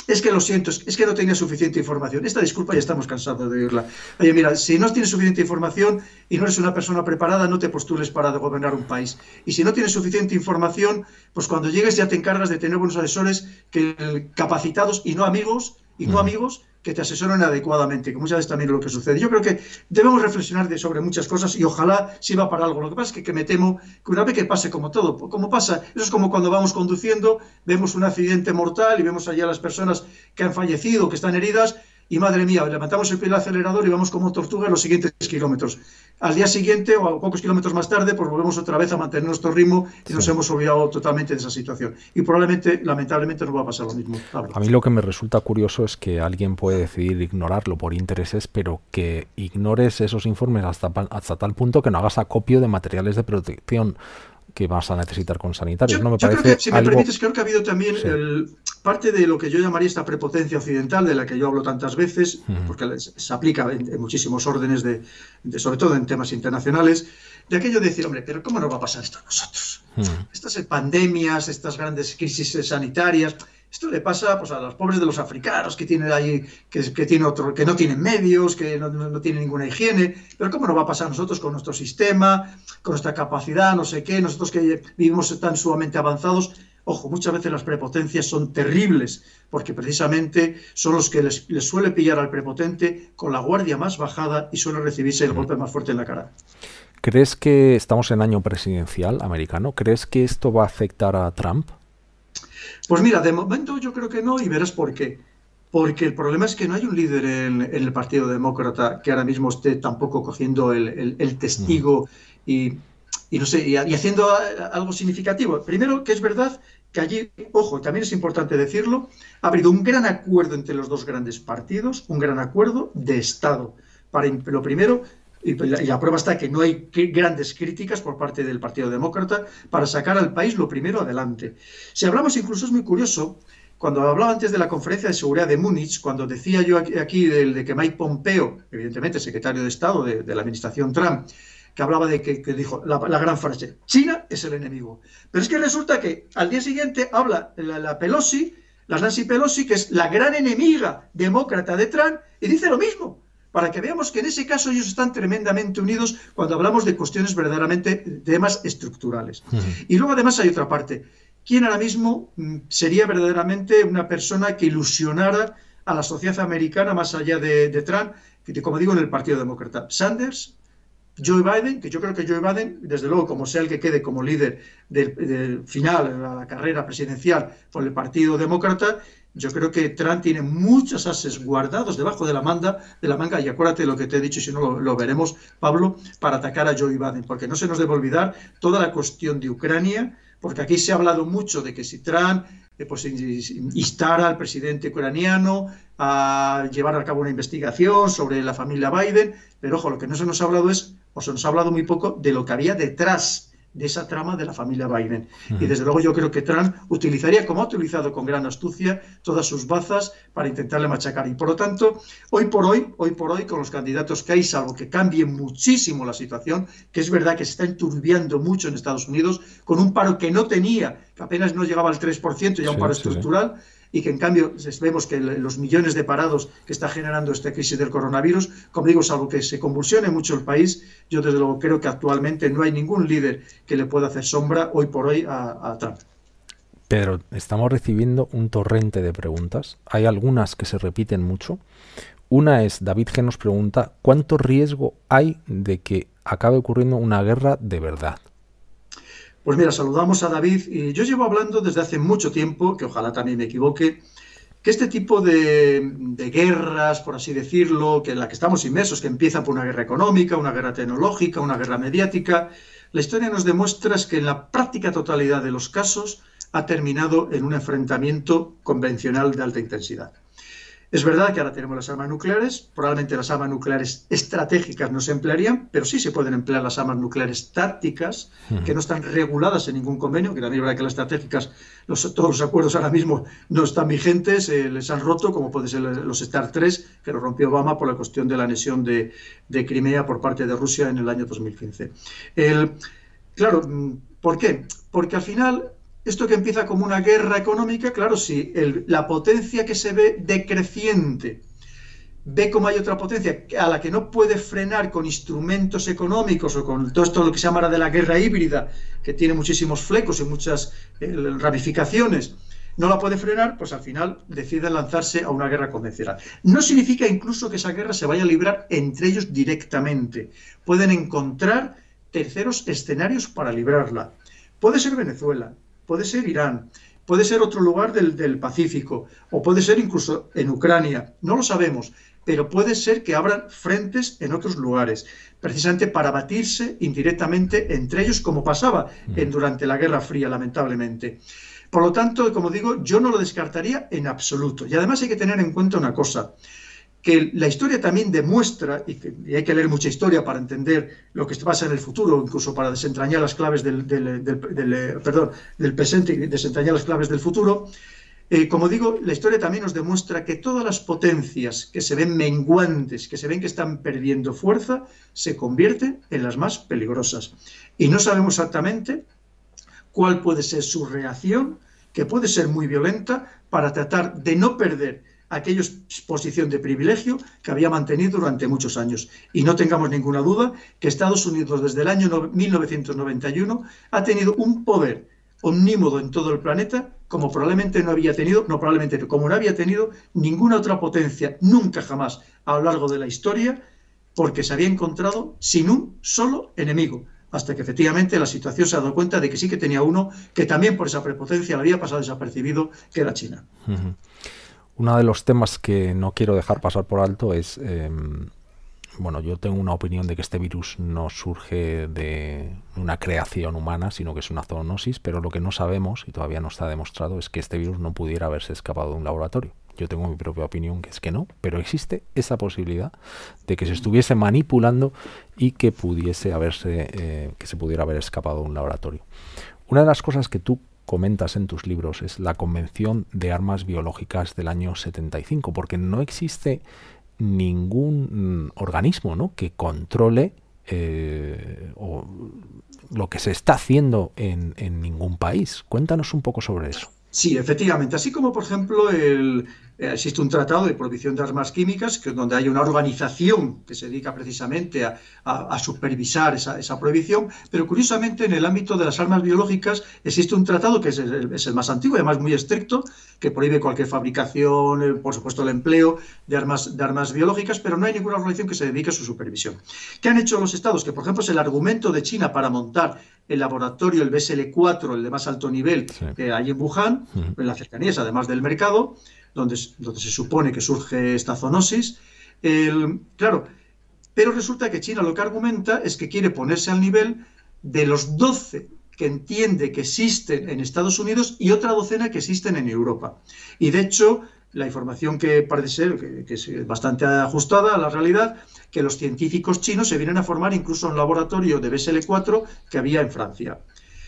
es que lo siento, es que no tenía suficiente información. Esta disculpa ya estamos cansados de oírla. Oye, mira, si no tienes suficiente información y no eres una persona preparada, no te postules para gobernar un país. Y si no tienes suficiente información, pues cuando llegues ya te encargas de tener buenos asesores capacitados y no amigos, que te asesoren adecuadamente, que muchas veces también es lo que sucede. Yo creo que debemos reflexionar sobre muchas cosas y ojalá sirva para algo. Lo que pasa es que me temo que una vez que pase como todo, como pasa, eso es como cuando vamos conduciendo, vemos un accidente mortal y vemos allá a las personas que han fallecido, que están heridas, y madre mía, levantamos el pie del acelerador y vamos como tortuga en los siguientes kilómetros. Al día siguiente o a pocos kilómetros más tarde, pues volvemos otra vez a mantener nuestro ritmo y nos hemos olvidado totalmente de esa situación. Y probablemente, lamentablemente, nos va a pasar lo mismo, Pablo. A mí lo que me resulta curioso es que alguien puede decidir ignorarlo por intereses, pero que ignores esos informes hasta tal punto que no hagas acopio de materiales de protección que vas a necesitar con sanitarios. Yo creo que, si me permites, creo que ha habido también parte de lo que yo llamaría esta prepotencia occidental, de la que yo hablo tantas veces, porque se aplica en muchísimos órdenes, sobre todo en temas internacionales, de aquello de decir, hombre, pero ¿cómo nos va a pasar esto a nosotros? Estas pandemias, estas grandes crisis sanitarias, esto le pasa pues, a los pobres de los africanos que tienen ahí, que no tienen medios, que no tienen ninguna higiene. Pero ¿cómo nos va a pasar a nosotros con nuestro sistema, con nuestra capacidad, no sé qué, nosotros que vivimos tan sumamente avanzados? Ojo, muchas veces las prepotencias son terribles, porque precisamente son los que les suele pillar al prepotente con la guardia más bajada y suele recibirse el golpe más fuerte en la cara. ¿Crees que estamos en año presidencial americano? ¿Crees que esto va a afectar a Trump? Pues mira, de momento yo creo que no, y verás por qué. Porque el problema es que no hay un líder en el Partido Demócrata que ahora mismo esté tampoco cogiendo el testigo y no sé, y haciendo algo significativo. Primero, que es verdad que allí, ojo, también es importante decirlo, ha habido un gran acuerdo entre los dos grandes partidos, un gran acuerdo de Estado. Para lo primero, y la prueba está que no hay grandes críticas por parte del Partido Demócrata para sacar al país lo primero adelante. Si hablamos, incluso es muy curioso, cuando hablaba antes de la conferencia de seguridad de Múnich, cuando decía yo aquí de que Mike Pompeo, evidentemente secretario de Estado de la administración Trump, que hablaba de que dijo la gran frase, China es el enemigo. Pero es que resulta que al día siguiente habla la Nancy Pelosi, que es la gran enemiga demócrata de Trump, y dice lo mismo. Para que veamos que en ese caso ellos están tremendamente unidos cuando hablamos de cuestiones verdaderamente, temas estructurales. Y luego además hay otra parte. ¿Quién ahora mismo sería verdaderamente una persona que ilusionara a la sociedad americana más allá de Trump, como digo, en el Partido Demócrata? Sanders, Joe Biden, que yo creo que Joe Biden, desde luego, como sea el que quede como líder del final de la carrera presidencial por el Partido Demócrata, yo creo que Trump tiene muchos ases guardados debajo de la manga, y acuérdate de lo que te he dicho, y si no lo veremos, Pablo, para atacar a Joe Biden, porque no se nos debe olvidar toda la cuestión de Ucrania, porque aquí se ha hablado mucho de que si Trump pues instara al presidente ucraniano a llevar a cabo una investigación sobre la familia Biden, pero ojo, lo que no se nos ha hablado se nos ha hablado muy poco de lo que había detrás de esa trama de la familia Biden. Y desde luego yo creo que Trump utilizaría, como ha utilizado con gran astucia, todas sus bazas para intentarle machacar. Y por lo tanto, hoy por hoy, con los candidatos que hay, salvo que cambie muchísimo la situación, que es verdad que se está enturbiando mucho en Estados Unidos, con un paro que no tenía, que apenas no llegaba al 3%, ya un paro estructural, y que en cambio vemos que los millones de parados que está generando esta crisis del coronavirus, como digo, salvo que se convulsione mucho el país, yo desde luego creo que actualmente no hay ningún líder que le pueda hacer sombra hoy por hoy a Trump. Pedro, estamos recibiendo un torrente de preguntas. Hay algunas que se repiten mucho. Una es, David G. nos pregunta, ¿cuánto riesgo hay de que acabe ocurriendo una guerra de verdad? Pues mira, saludamos a David, y yo llevo hablando desde hace mucho tiempo, que ojalá también me equivoque, que este tipo de guerras, por así decirlo, que en la que estamos inmersos, que empieza por una guerra económica, una guerra tecnológica, una guerra mediática, la historia nos demuestra que en la práctica totalidad de los casos ha terminado en un enfrentamiento convencional de alta intensidad. Es verdad que ahora tenemos las armas nucleares, probablemente las armas nucleares estratégicas no se emplearían, pero sí se pueden emplear las armas nucleares tácticas, que no están reguladas en ningún convenio, que también es verdad que las estratégicas, todos los acuerdos ahora mismo no están vigentes, les han roto, como puede ser los START 3, que lo rompió Obama por la cuestión de la anexión de Crimea por parte de Rusia en el año 2015. Claro, ¿por qué? Porque al final esto que empieza como una guerra económica, claro, si la potencia que se ve decreciente ve como hay otra potencia a la que no puede frenar con instrumentos económicos o con todo esto lo que se llama de la guerra híbrida, que tiene muchísimos flecos y muchas ramificaciones, no la puede frenar, pues al final decide lanzarse a una guerra convencional. No significa incluso que esa guerra se vaya a librar entre ellos directamente. Pueden encontrar terceros escenarios para librarla. Puede ser Venezuela, puede ser Irán, puede ser otro lugar del Pacífico, o puede ser incluso en Ucrania, no lo sabemos, pero puede ser que abran frentes en otros lugares, precisamente para batirse indirectamente entre ellos, como pasaba durante la Guerra Fría, lamentablemente. Por lo tanto, como digo, yo no lo descartaría en absoluto. Y además hay que tener en cuenta una cosa, que la historia también demuestra, y hay que leer mucha historia para entender lo que pasa en el futuro, incluso para desentrañar las claves del presente y desentrañar las claves del futuro. Como digo, la historia también nos demuestra que todas las potencias que se ven menguantes, que se ven que están perdiendo fuerza, se convierten en las más peligrosas. Y no sabemos exactamente cuál puede ser su reacción, que puede ser muy violenta, para tratar de no perder aquella posición de privilegio que había mantenido durante muchos años. Y no tengamos ninguna duda que Estados Unidos desde el año 1991 ha tenido un poder omnímodo en todo el planeta como probablemente no había tenido, como no había tenido ninguna otra potencia nunca jamás a lo largo de la historia, porque se había encontrado sin un solo enemigo, hasta que efectivamente la situación se ha dado cuenta de que sí que tenía uno que también por esa prepotencia le había pasado desapercibido, que era China. Uno de los temas que no quiero dejar pasar por alto es, bueno, yo tengo una opinión de que este virus no surge de una creación humana, sino que es una zoonosis, pero lo que no sabemos, y todavía no está demostrado, es que este virus no pudiera haberse escapado de un laboratorio. Yo tengo mi propia opinión, que es que no, pero existe esa posibilidad de que se estuviese manipulando y que pudiese haberse, que se pudiera haber escapado de un laboratorio. Una de las cosas que tú comentas en tus libros es la Convención de Armas Biológicas del año 75, porque no existe ningún organismo, ¿no?, que controle lo que se está haciendo en ningún país. Cuéntanos un poco sobre eso. Sí, efectivamente. Así como, por ejemplo, existe un tratado de prohibición de armas químicas, donde hay una organización que se dedica precisamente a supervisar esa prohibición, pero curiosamente en el ámbito de las armas biológicas existe un tratado que es el más antiguo y además muy estricto, que prohíbe cualquier fabricación, por supuesto el empleo de armas biológicas, pero no hay ninguna organización que se dedique a su supervisión. ¿Qué han hecho los estados? Que, por ejemplo, es el argumento de China para montar el laboratorio, el BSL-4, el de más alto nivel, sí, ahí en Wuhan, en las cercanías, además del mercado, donde se supone que surge esta zoonosis. Claro, pero resulta que China lo que argumenta es que quiere ponerse al nivel de los 12 que entiende que existen en Estados Unidos y otra docena que existen en Europa. Y de hecho, la información que parece ser que es bastante ajustada a la realidad, que los científicos chinos se vienen a formar incluso en un laboratorio de BSL-4 que había en Francia.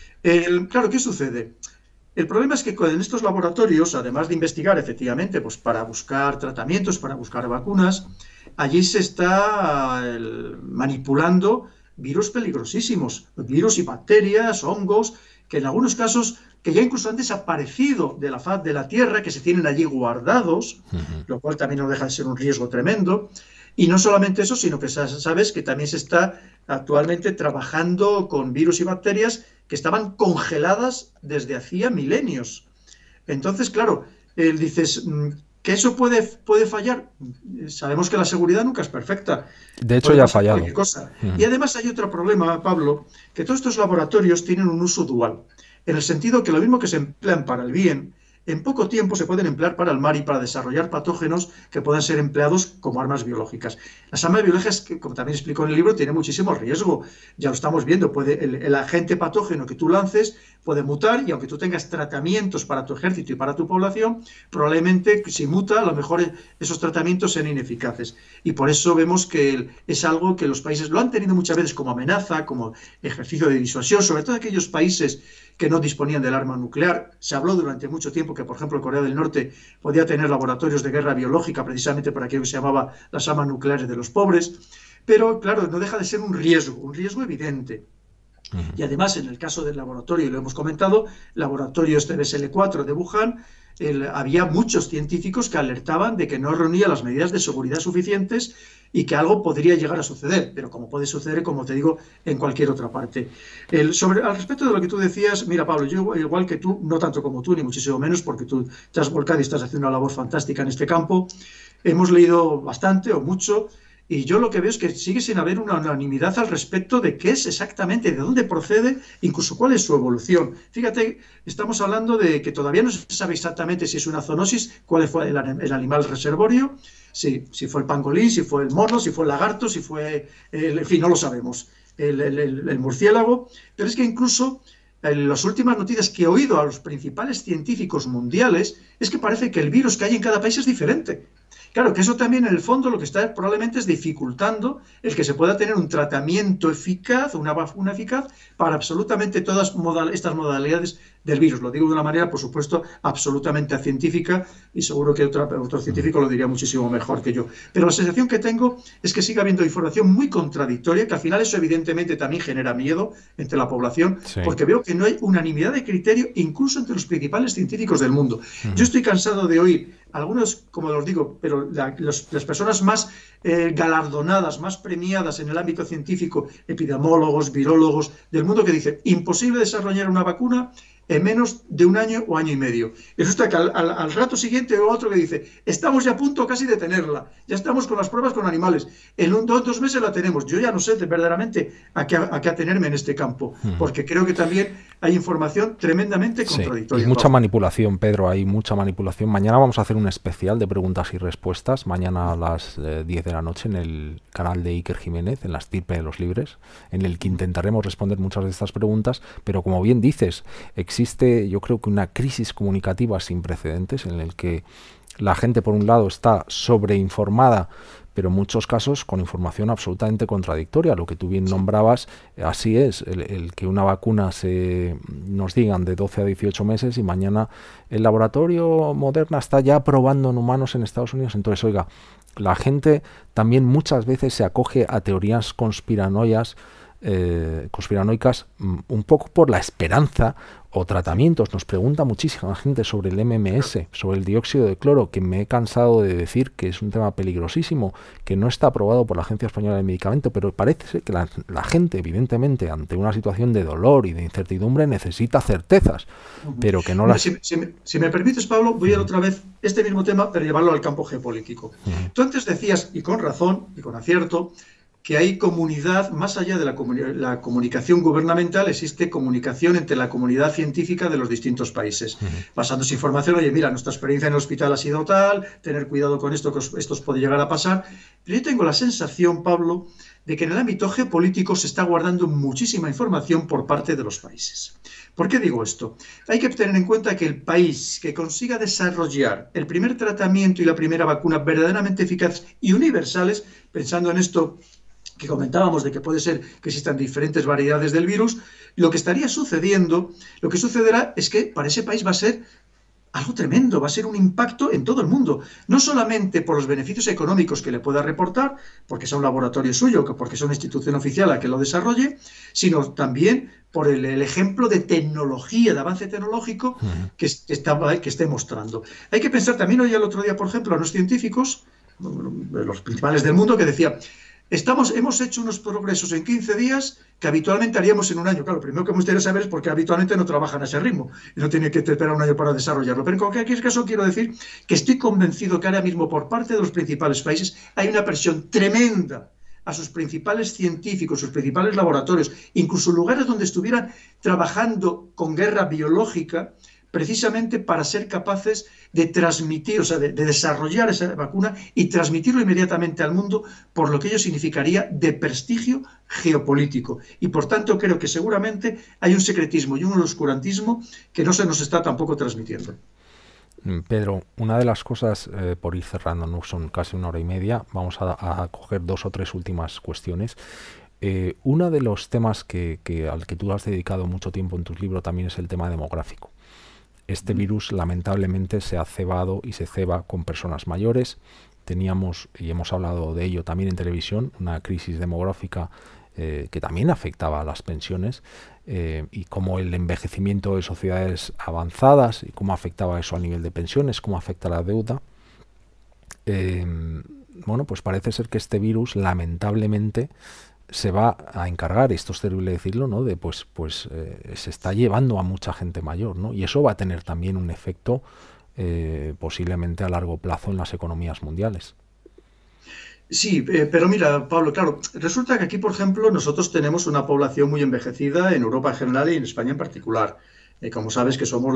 Claro, ¿qué sucede? El problema es que en estos laboratorios, además de investigar efectivamente pues para buscar tratamientos, para buscar vacunas, allí se está manipulando virus peligrosísimos, virus y bacterias, hongos, que en algunos casos que ya incluso han desaparecido de la faz de la Tierra, que se tienen allí guardados, lo cual también no deja de ser un riesgo tremendo. Y no solamente eso, sino que sabes que también se está actualmente trabajando con virus y bacterias que estaban congeladas desde hacía milenios. Entonces, claro, dices que eso puede fallar. Sabemos que la seguridad nunca es perfecta. De hecho, ya ha fallado. Y además hay otro problema, Pablo, que todos estos laboratorios tienen un uso dual, en el sentido que lo mismo que se emplean para el bien, en poco tiempo se pueden emplear para el mal y para desarrollar patógenos que puedan ser empleados como armas biológicas. Las armas biológicas, que, como también explico en el libro, tienen muchísimo riesgo. Ya lo estamos viendo. El agente patógeno que tú lances puede mutar y aunque tú tengas tratamientos para tu ejército y para tu población, probablemente si muta, a lo mejor esos tratamientos sean ineficaces. Y por eso vemos que es algo que los países lo han tenido muchas veces como amenaza, como ejercicio de disuasión, sobre todo aquellos países que no disponían del arma nuclear. Se habló durante mucho tiempo que, por ejemplo, Corea del Norte podía tener laboratorios de guerra biológica precisamente por aquello que se llamaba las armas nucleares de los pobres. Pero, claro, no deja de ser un riesgo evidente. Ujú. Y además, en el caso del laboratorio, y lo hemos comentado, laboratorio este BSL-4 de Wuhan, había muchos científicos que alertaban de que no reunía las medidas de seguridad suficientes y que algo podría llegar a suceder, pero como puede suceder, como te digo, en cualquier otra parte. Al respecto de lo que tú decías, mira, Pablo, yo igual que tú, no tanto como tú, ni muchísimo menos, porque tú te has volcado y estás haciendo una labor fantástica en este campo, hemos leído bastante o mucho, y yo lo que veo es que sigue sin haber una unanimidad al respecto de qué es exactamente, de dónde procede, incluso cuál es su evolución. Fíjate, estamos hablando de que todavía no se sabe exactamente si es una zoonosis, cuál fue el animal reservorio, si fue el pangolín, si fue el mono, si fue el lagarto, si fue, en fin, no lo sabemos, el murciélago, pero es que incluso las últimas noticias que he oído a los principales científicos mundiales es que parece que el virus que hay en cada país es diferente. Claro, que eso también en el fondo lo que está probablemente es dificultando el que se pueda tener un tratamiento eficaz, una vacuna eficaz para absolutamente todas estas modalidades del virus. Lo digo de una manera, por supuesto, absolutamente científica y seguro que otro científico lo diría muchísimo mejor que yo. Pero la sensación que tengo es que sigue habiendo información muy contradictoria, que al final eso evidentemente también genera miedo entre la población, Sí. porque veo que no hay unanimidad de criterio incluso entre los principales científicos del mundo. Yo estoy cansado de oír algunos, como os digo, pero las personas más galardonadas, más premiadas en el ámbito científico, epidemiólogos, virólogos del mundo, que dicen, imposible desarrollar una vacuna en menos de un año o año y medio. Y resulta que al rato siguiente otro que dice, estamos ya a punto casi de tenerla, ya estamos con las pruebas con animales, en 2 meses la tenemos. Yo ya no sé verdaderamente a qué atenerme en este campo, porque creo que también hay información tremendamente contradictoria. Y mucha manipulación, Pedro, hay mucha manipulación. Mañana vamos a hacer un especial de preguntas y respuestas, mañana a las 10 de la noche en el canal de Iker Jiménez, en la estirpe de los libres, en el que intentaremos responder muchas de estas preguntas, pero como bien dices, existe, yo creo que una crisis comunicativa sin precedentes en el que la gente, por un lado, está sobreinformada, pero en muchos casos con información absolutamente contradictoria. Lo que tú bien nombrabas, así es, el que una vacuna nos digan de 12 a 18 meses y mañana el laboratorio Moderna está ya probando en humanos en Estados Unidos. Entonces, oiga, la gente también muchas veces se acoge a teorías conspiranoicas un poco por la esperanza o tratamientos. Nos pregunta muchísima gente sobre el MMS, sobre el dióxido de cloro, que me he cansado de decir que es un tema peligrosísimo, que no está aprobado por la Agencia Española del Medicamento, pero parece ser que la gente, evidentemente, ante una situación de dolor y de incertidumbre, necesita certezas, pero que no las... Si me permites, Pablo, voy a otra vez este mismo tema, pero llevarlo al campo geopolítico. Tú antes decías, y con razón, y con acierto, que hay comunidad, más allá de la comunicación gubernamental, existe comunicación entre la comunidad científica de los distintos países. Pasándose información, oye, mira, nuestra experiencia en el hospital ha sido tal, tener cuidado con esto, que esto os puede llegar a pasar. Pero yo tengo la sensación, Pablo, de que en el ámbito geopolítico se está guardando muchísima información por parte de los países. ¿Por qué digo esto? Hay que tener en cuenta que el país que consiga desarrollar el primer tratamiento y la primera vacuna verdaderamente eficaces y universales, pensando en esto que comentábamos de que puede ser que existan diferentes variedades del virus, lo que estaría sucediendo, lo que sucederá es que para ese país va a ser algo tremendo, va a ser un impacto en todo el mundo, no solamente por los beneficios económicos que le pueda reportar, porque sea un laboratorio suyo, porque sea una institución oficial a que lo desarrolle, sino también por el ejemplo de tecnología, de avance tecnológico que esté mostrando. Hay que pensar también, hoy el otro día, por ejemplo, a los científicos, los principales del mundo, que decía, hemos hecho unos progresos en 15 días que habitualmente haríamos en un año. Claro, lo primero que me gustaría saber es por qué habitualmente no trabajan a ese ritmo y no tienen que esperar un año para desarrollarlo. Pero en cualquier caso quiero decir que estoy convencido que ahora mismo por parte de los principales países hay una presión tremenda a sus principales científicos, sus principales laboratorios, incluso lugares donde estuvieran trabajando con guerra biológica, precisamente para ser capaces de transmitir, o sea, de desarrollar esa vacuna y transmitirlo inmediatamente al mundo, por lo que ello significaría de prestigio geopolítico. Y por tanto creo que seguramente hay un secretismo y un oscurantismo que no se nos está tampoco transmitiendo. Pedro, una de las cosas, por ir cerrando, no son casi 1 hora y media, vamos a coger 2 o 3 últimas cuestiones. Uno de los temas al que tú has dedicado mucho tiempo en tus libros también es el tema demográfico. Este virus lamentablemente se ha cebado y se ceba con personas mayores. Teníamos, y hemos hablado de ello también en televisión, una crisis demográfica que también afectaba a las pensiones, y cómo el envejecimiento de sociedades avanzadas y cómo afectaba eso a nivel de pensiones, cómo afecta la deuda. Eh, bueno, pues parece ser que este virus, lamentablemente, se va a encargar, y esto es terrible decirlo, ¿no? De se está llevando a mucha gente mayor, ¿no? Y eso va a tener también un efecto posiblemente a largo plazo en las economías mundiales. Sí, pero mira, Pablo, claro, resulta que aquí, por ejemplo, nosotros tenemos una población muy envejecida en Europa en general y en España en particular. Como sabes, que somos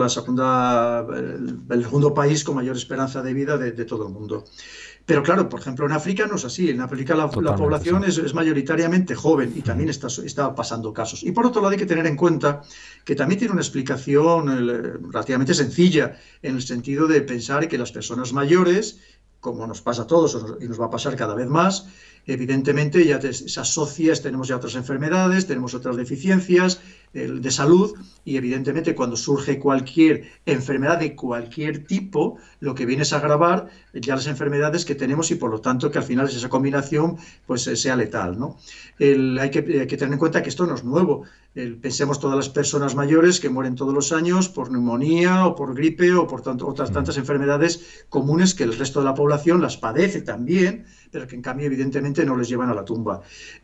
el segundo país con mayor esperanza de vida de todo el mundo. Pero claro, por ejemplo, en África no es así. En África la Totalmente, sí. población es mayoritariamente joven y también está pasando casos. Y por otro lado, hay que tener en cuenta que también tiene una explicación relativamente sencilla, en el sentido de pensar que las personas mayores, como nos pasa a todos y nos va a pasar cada vez más, evidentemente ya se asocia, tenemos ya otras enfermedades, tenemos otras deficiencias de salud, y evidentemente cuando surge cualquier enfermedad de cualquier tipo, lo que viene es agravar ya las enfermedades que tenemos, y por lo tanto que al final esa combinación pues sea letal, ¿no? Hay que tener en cuenta que esto no es nuevo. Pensemos todas las personas mayores que mueren todos los años por neumonía o por gripe o por otras tantas enfermedades comunes que el resto de la población las padece también, pero que en cambio evidentemente no les llevan a la tumba.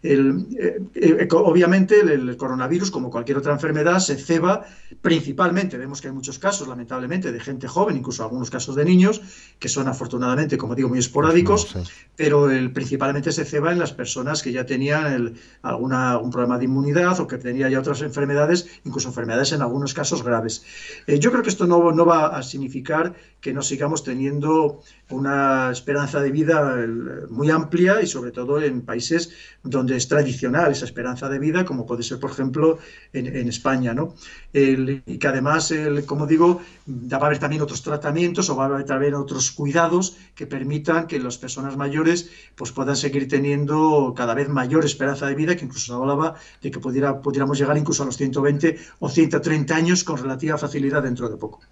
Obviamente el coronavirus, como cualquier otra enfermedad, se ceba principalmente, vemos que hay muchos casos lamentablemente de gente joven, incluso algunos casos de niños, que son afortunadamente, como digo, muy esporádicos, pero principalmente se ceba en las personas que ya tenían algún problema de inmunidad o que tenían ya otras enfermedades, incluso enfermedades en algunos casos graves. Yo creo que esto no va a significar que no sigamos teniendo una esperanza de vida muy amplia, y sobre todo en países donde es tradicional esa esperanza de vida, como puede ser, por ejemplo, en España, ¿no? Y que además, como digo, va a haber también otros tratamientos, o va a haber también otros cuidados que permitan que las personas mayores pues puedan seguir teniendo cada vez mayor esperanza de vida, que incluso se hablaba de que pudiéramos llegar incluso a los 120 o 130 años con relativa facilidad dentro de poco.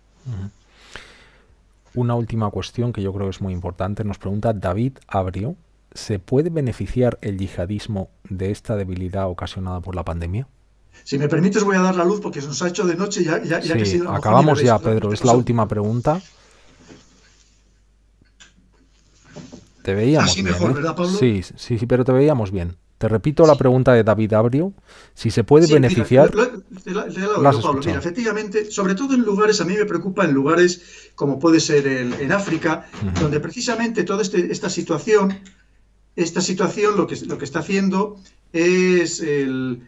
Una última cuestión que yo creo que es muy importante. Nos pregunta David Abrio: ¿se puede beneficiar el yihadismo de esta debilidad ocasionada por la pandemia? Si me permites, voy a dar la luz porque se nos ha hecho de noche ya sí, que si acabamos ya, Pedro. Es la última pregunta. Te veíamos así bien, mejor, ¿verdad, Pablo? Sí, pero te veíamos bien. Te repito la pregunta de David Abrio: si se puede beneficiar... Mira, Pablo, mira, efectivamente, sobre todo en lugares, a mí me preocupa en lugares como puede ser en África, donde precisamente toda esta situación lo que está haciendo es el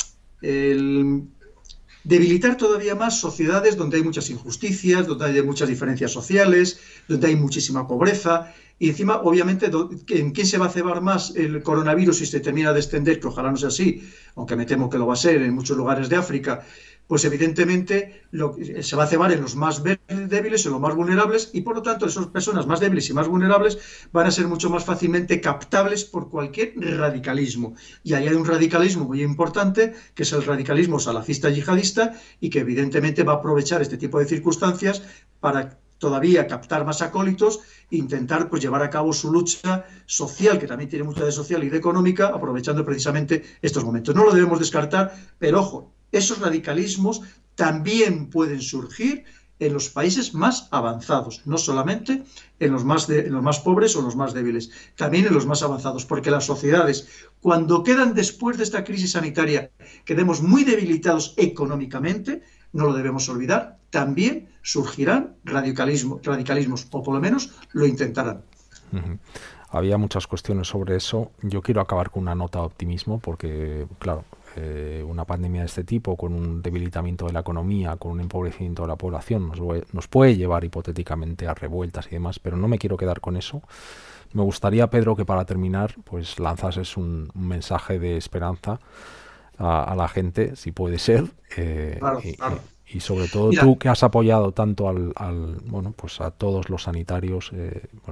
debilitar todavía más sociedades donde hay muchas injusticias, donde hay muchas diferencias sociales, donde hay muchísima pobreza. Y encima, obviamente, ¿en quién se va a cebar más el coronavirus si se termina de extender? Que ojalá no sea así, aunque me temo que lo va a ser en muchos lugares de África. Pues evidentemente se va a cebar en los más débiles, en los más vulnerables, y por lo tanto esas personas más débiles y más vulnerables van a ser mucho más fácilmente captables por cualquier radicalismo. Y ahí hay un radicalismo muy importante, que es el radicalismo salafista yihadista, y que evidentemente va a aprovechar este tipo de circunstancias para todavía captar más acólitos e intentar pues llevar a cabo su lucha social, que también tiene mucha de social y de económica, aprovechando precisamente estos momentos. No lo debemos descartar, pero ojo, esos radicalismos también pueden surgir en los países más avanzados, no solamente en los más pobres o los más débiles, también en los más avanzados, porque las sociedades, cuando quedan después de esta crisis sanitaria, quedemos muy debilitados económicamente, no lo debemos olvidar, también surgirán radicalismos, o por lo menos lo intentarán. Había muchas cuestiones sobre eso. Yo quiero acabar con una nota de optimismo porque, claro, una pandemia de este tipo, con un debilitamiento de la economía, con un empobrecimiento de la población, nos puede llevar hipotéticamente a revueltas y demás, pero no me quiero quedar con eso. Me gustaría, Pedro, que para terminar pues lanzases un mensaje de esperanza a la gente, si puede ser, claro. Y sobre todo tú, que has apoyado tanto bueno, pues a todos los sanitarios,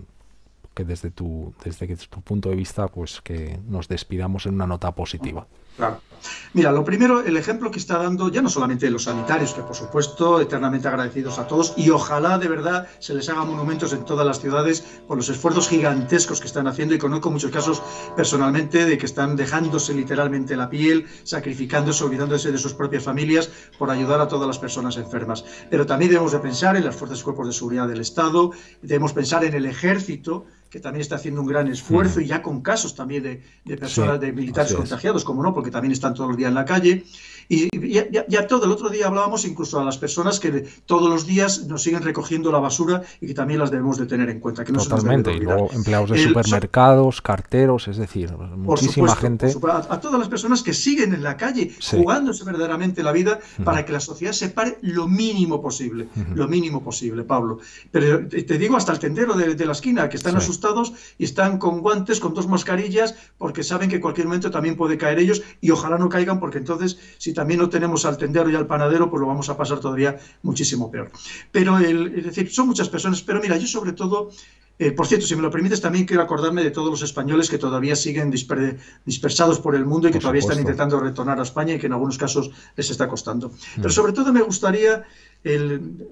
que desde tu punto de vista, pues que nos despidamos en una nota positiva. Claro. Mira, lo primero, el ejemplo que está dando, ya no solamente los sanitarios, que por supuesto, eternamente agradecidos a todos, y ojalá de verdad se les haga monumentos en todas las ciudades por los esfuerzos gigantescos que están haciendo, y conozco muchos casos personalmente de que están dejándose literalmente la piel, sacrificándose, olvidándose de sus propias familias por ayudar a todas las personas enfermas. Pero también debemos de pensar en las fuerzas y cuerpos de seguridad del Estado, debemos pensar en el ejército, que también está haciendo un gran esfuerzo, y ya con casos también de personas, de militares contagiados, como no, porque también están todos los días en la calle. Y ya todo, el otro día hablábamos incluso a las personas que todos los días nos siguen recogiendo la basura y que también las debemos de tener en cuenta. Que no Totalmente, y luego empleados de supermercados, carteros, es decir, muchísima gente. A todas las personas que siguen en la calle, jugándose verdaderamente la vida para que la sociedad se pare lo mínimo posible, Pablo. Pero te digo, hasta el tendero de la esquina, que están asustados y están con guantes, con 2 mascarillas, porque saben que en cualquier momento también puede caer ellos, y ojalá no caigan, porque entonces, si también no tenemos al tendero y al panadero, pues lo vamos a pasar todavía muchísimo peor. Pero, es decir, son muchas personas, pero mira, yo sobre todo, por cierto, si me lo permites, también quiero acordarme de todos los españoles que todavía siguen dispersados por el mundo y que todavía están intentando retornar a España y que en algunos casos les está costando. Pero sobre todo me gustaría el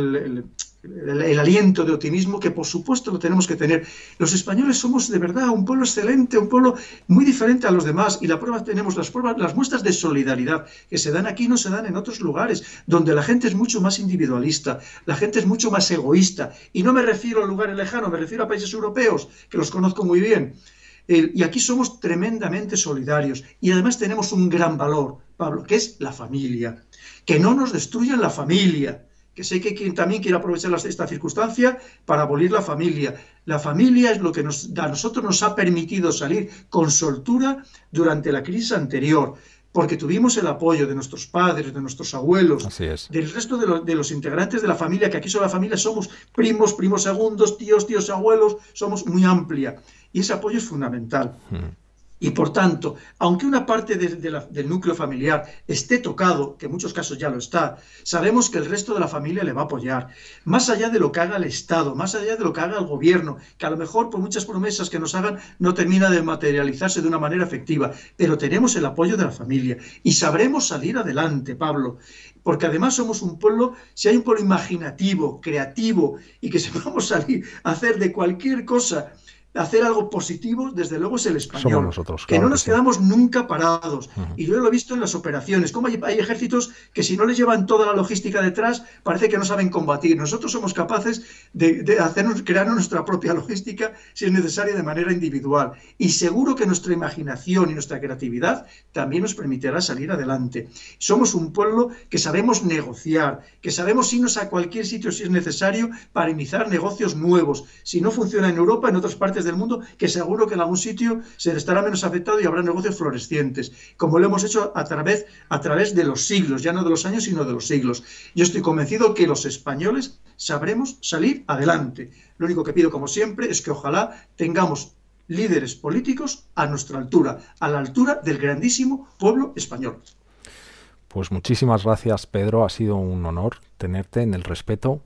aliento de optimismo que por supuesto lo tenemos que tener. Los españoles somos de verdad un pueblo excelente, un pueblo muy diferente a los demás, y tenemos las muestras de solidaridad que se dan aquí no se dan en otros lugares, donde la gente es mucho más individualista, la gente es mucho más egoísta, y no me refiero a lugares lejanos, me refiero a países europeos, que los conozco muy bien. Y aquí somos tremendamente solidarios, y además tenemos un gran valor, Pablo, que es la familia. Que no nos destruyan la familia, que sé que quien también quiere aprovechar esta circunstancia para abolir la familia. La familia es lo que a nosotros nos ha permitido salir con soltura durante la crisis anterior, porque tuvimos el apoyo de nuestros padres, de nuestros abuelos, del resto de los integrantes de la familia, que aquí sobre la familia somos primos, primos segundos, tíos, abuelos, somos muy amplia, y ese apoyo es fundamental. Y por tanto, aunque una parte del núcleo familiar esté tocado, que en muchos casos ya lo está, sabemos que el resto de la familia le va a apoyar. Más allá de lo que haga el Estado, más allá de lo que haga el gobierno, que a lo mejor por muchas promesas que nos hagan no termina de materializarse de una manera efectiva, pero tenemos el apoyo de la familia y sabremos salir adelante, Pablo. Porque además somos un pueblo, si hay un pueblo imaginativo, creativo y que sepamos salir a hacer de cualquier cosa, hacer algo positivo, desde luego es el español. Somos nosotros, claro, que no nos quedamos nunca parados. Y yo lo he visto en las operaciones, como hay ejércitos que si no les llevan toda la logística detrás, parece que no saben combatir. Nosotros somos capaces de crear nuestra propia logística, si es necesario, de manera individual. Y seguro que nuestra imaginación y nuestra creatividad también nos permitirá salir adelante. Somos un pueblo que sabemos negociar, que sabemos irnos a cualquier sitio si es necesario para iniciar negocios nuevos. Si no funciona en Europa, en otras partes del mundo, que seguro que en algún sitio se estará menos afectado y habrá negocios florecientes, como lo hemos hecho a través de los siglos, ya no de los años, sino de los siglos. Yo estoy convencido que los españoles sabremos salir adelante. Lo único que pido, como siempre, es que ojalá tengamos líderes políticos a nuestra altura, a la altura del grandísimo pueblo español. Pues muchísimas gracias, Pedro. Ha sido un honor tenerte en El Respeto.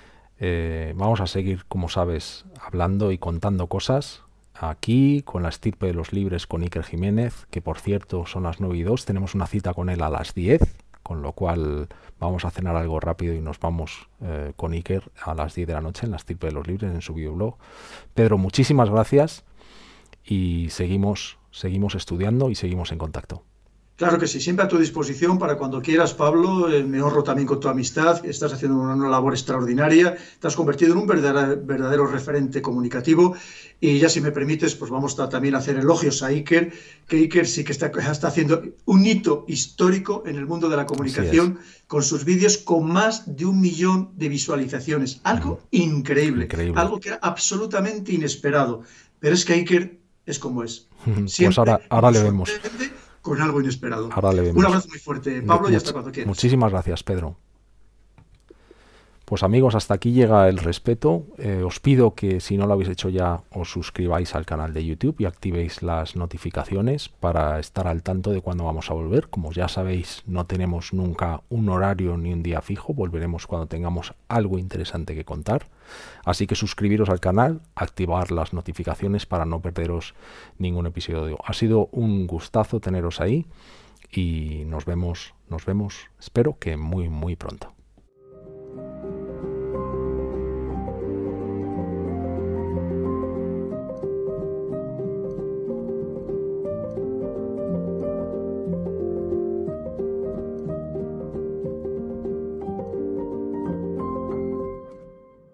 Vamos a seguir, como sabes, hablando y contando cosas aquí con la estirpe de los libres con Iker Jiménez, que por cierto son las 9:02. Tenemos una cita con él a las 10, con lo cual vamos a cenar algo rápido y nos vamos con Iker a las 10 de la noche en la estirpe de los libres, en su videoblog. Pedro, muchísimas gracias y seguimos estudiando y seguimos en contacto. Claro que sí, siempre a tu disposición para cuando quieras, Pablo. Me honro también con tu amistad. Estás haciendo una labor extraordinaria. Te has convertido en un verdadero referente comunicativo. Y ya, si me permites, pues vamos también a hacer elogios a Iker, que Iker sí que está haciendo un hito histórico en el mundo de la comunicación con sus vídeos con más de 1 millón de visualizaciones. Algo increíble, algo que era absolutamente inesperado. Pero es que Iker es como es. Siempre pues ahora le vemos. Con algo inesperado. Ahora le vemos. Un abrazo muy fuerte, Pablo, y hasta cuando quieras. Muchísimas gracias, Pedro. Pues amigos, hasta aquí llega el respeto. Os pido que si no lo habéis hecho ya, os suscribáis al canal de YouTube y activéis las notificaciones para estar al tanto de cuándo vamos a volver. Como ya sabéis, no tenemos nunca un horario ni un día fijo. Volveremos cuando tengamos algo interesante que contar. Así que suscribiros al canal, activar las notificaciones para no perderos ningún episodio. Ha sido un gustazo teneros ahí y nos vemos, espero que muy pronto.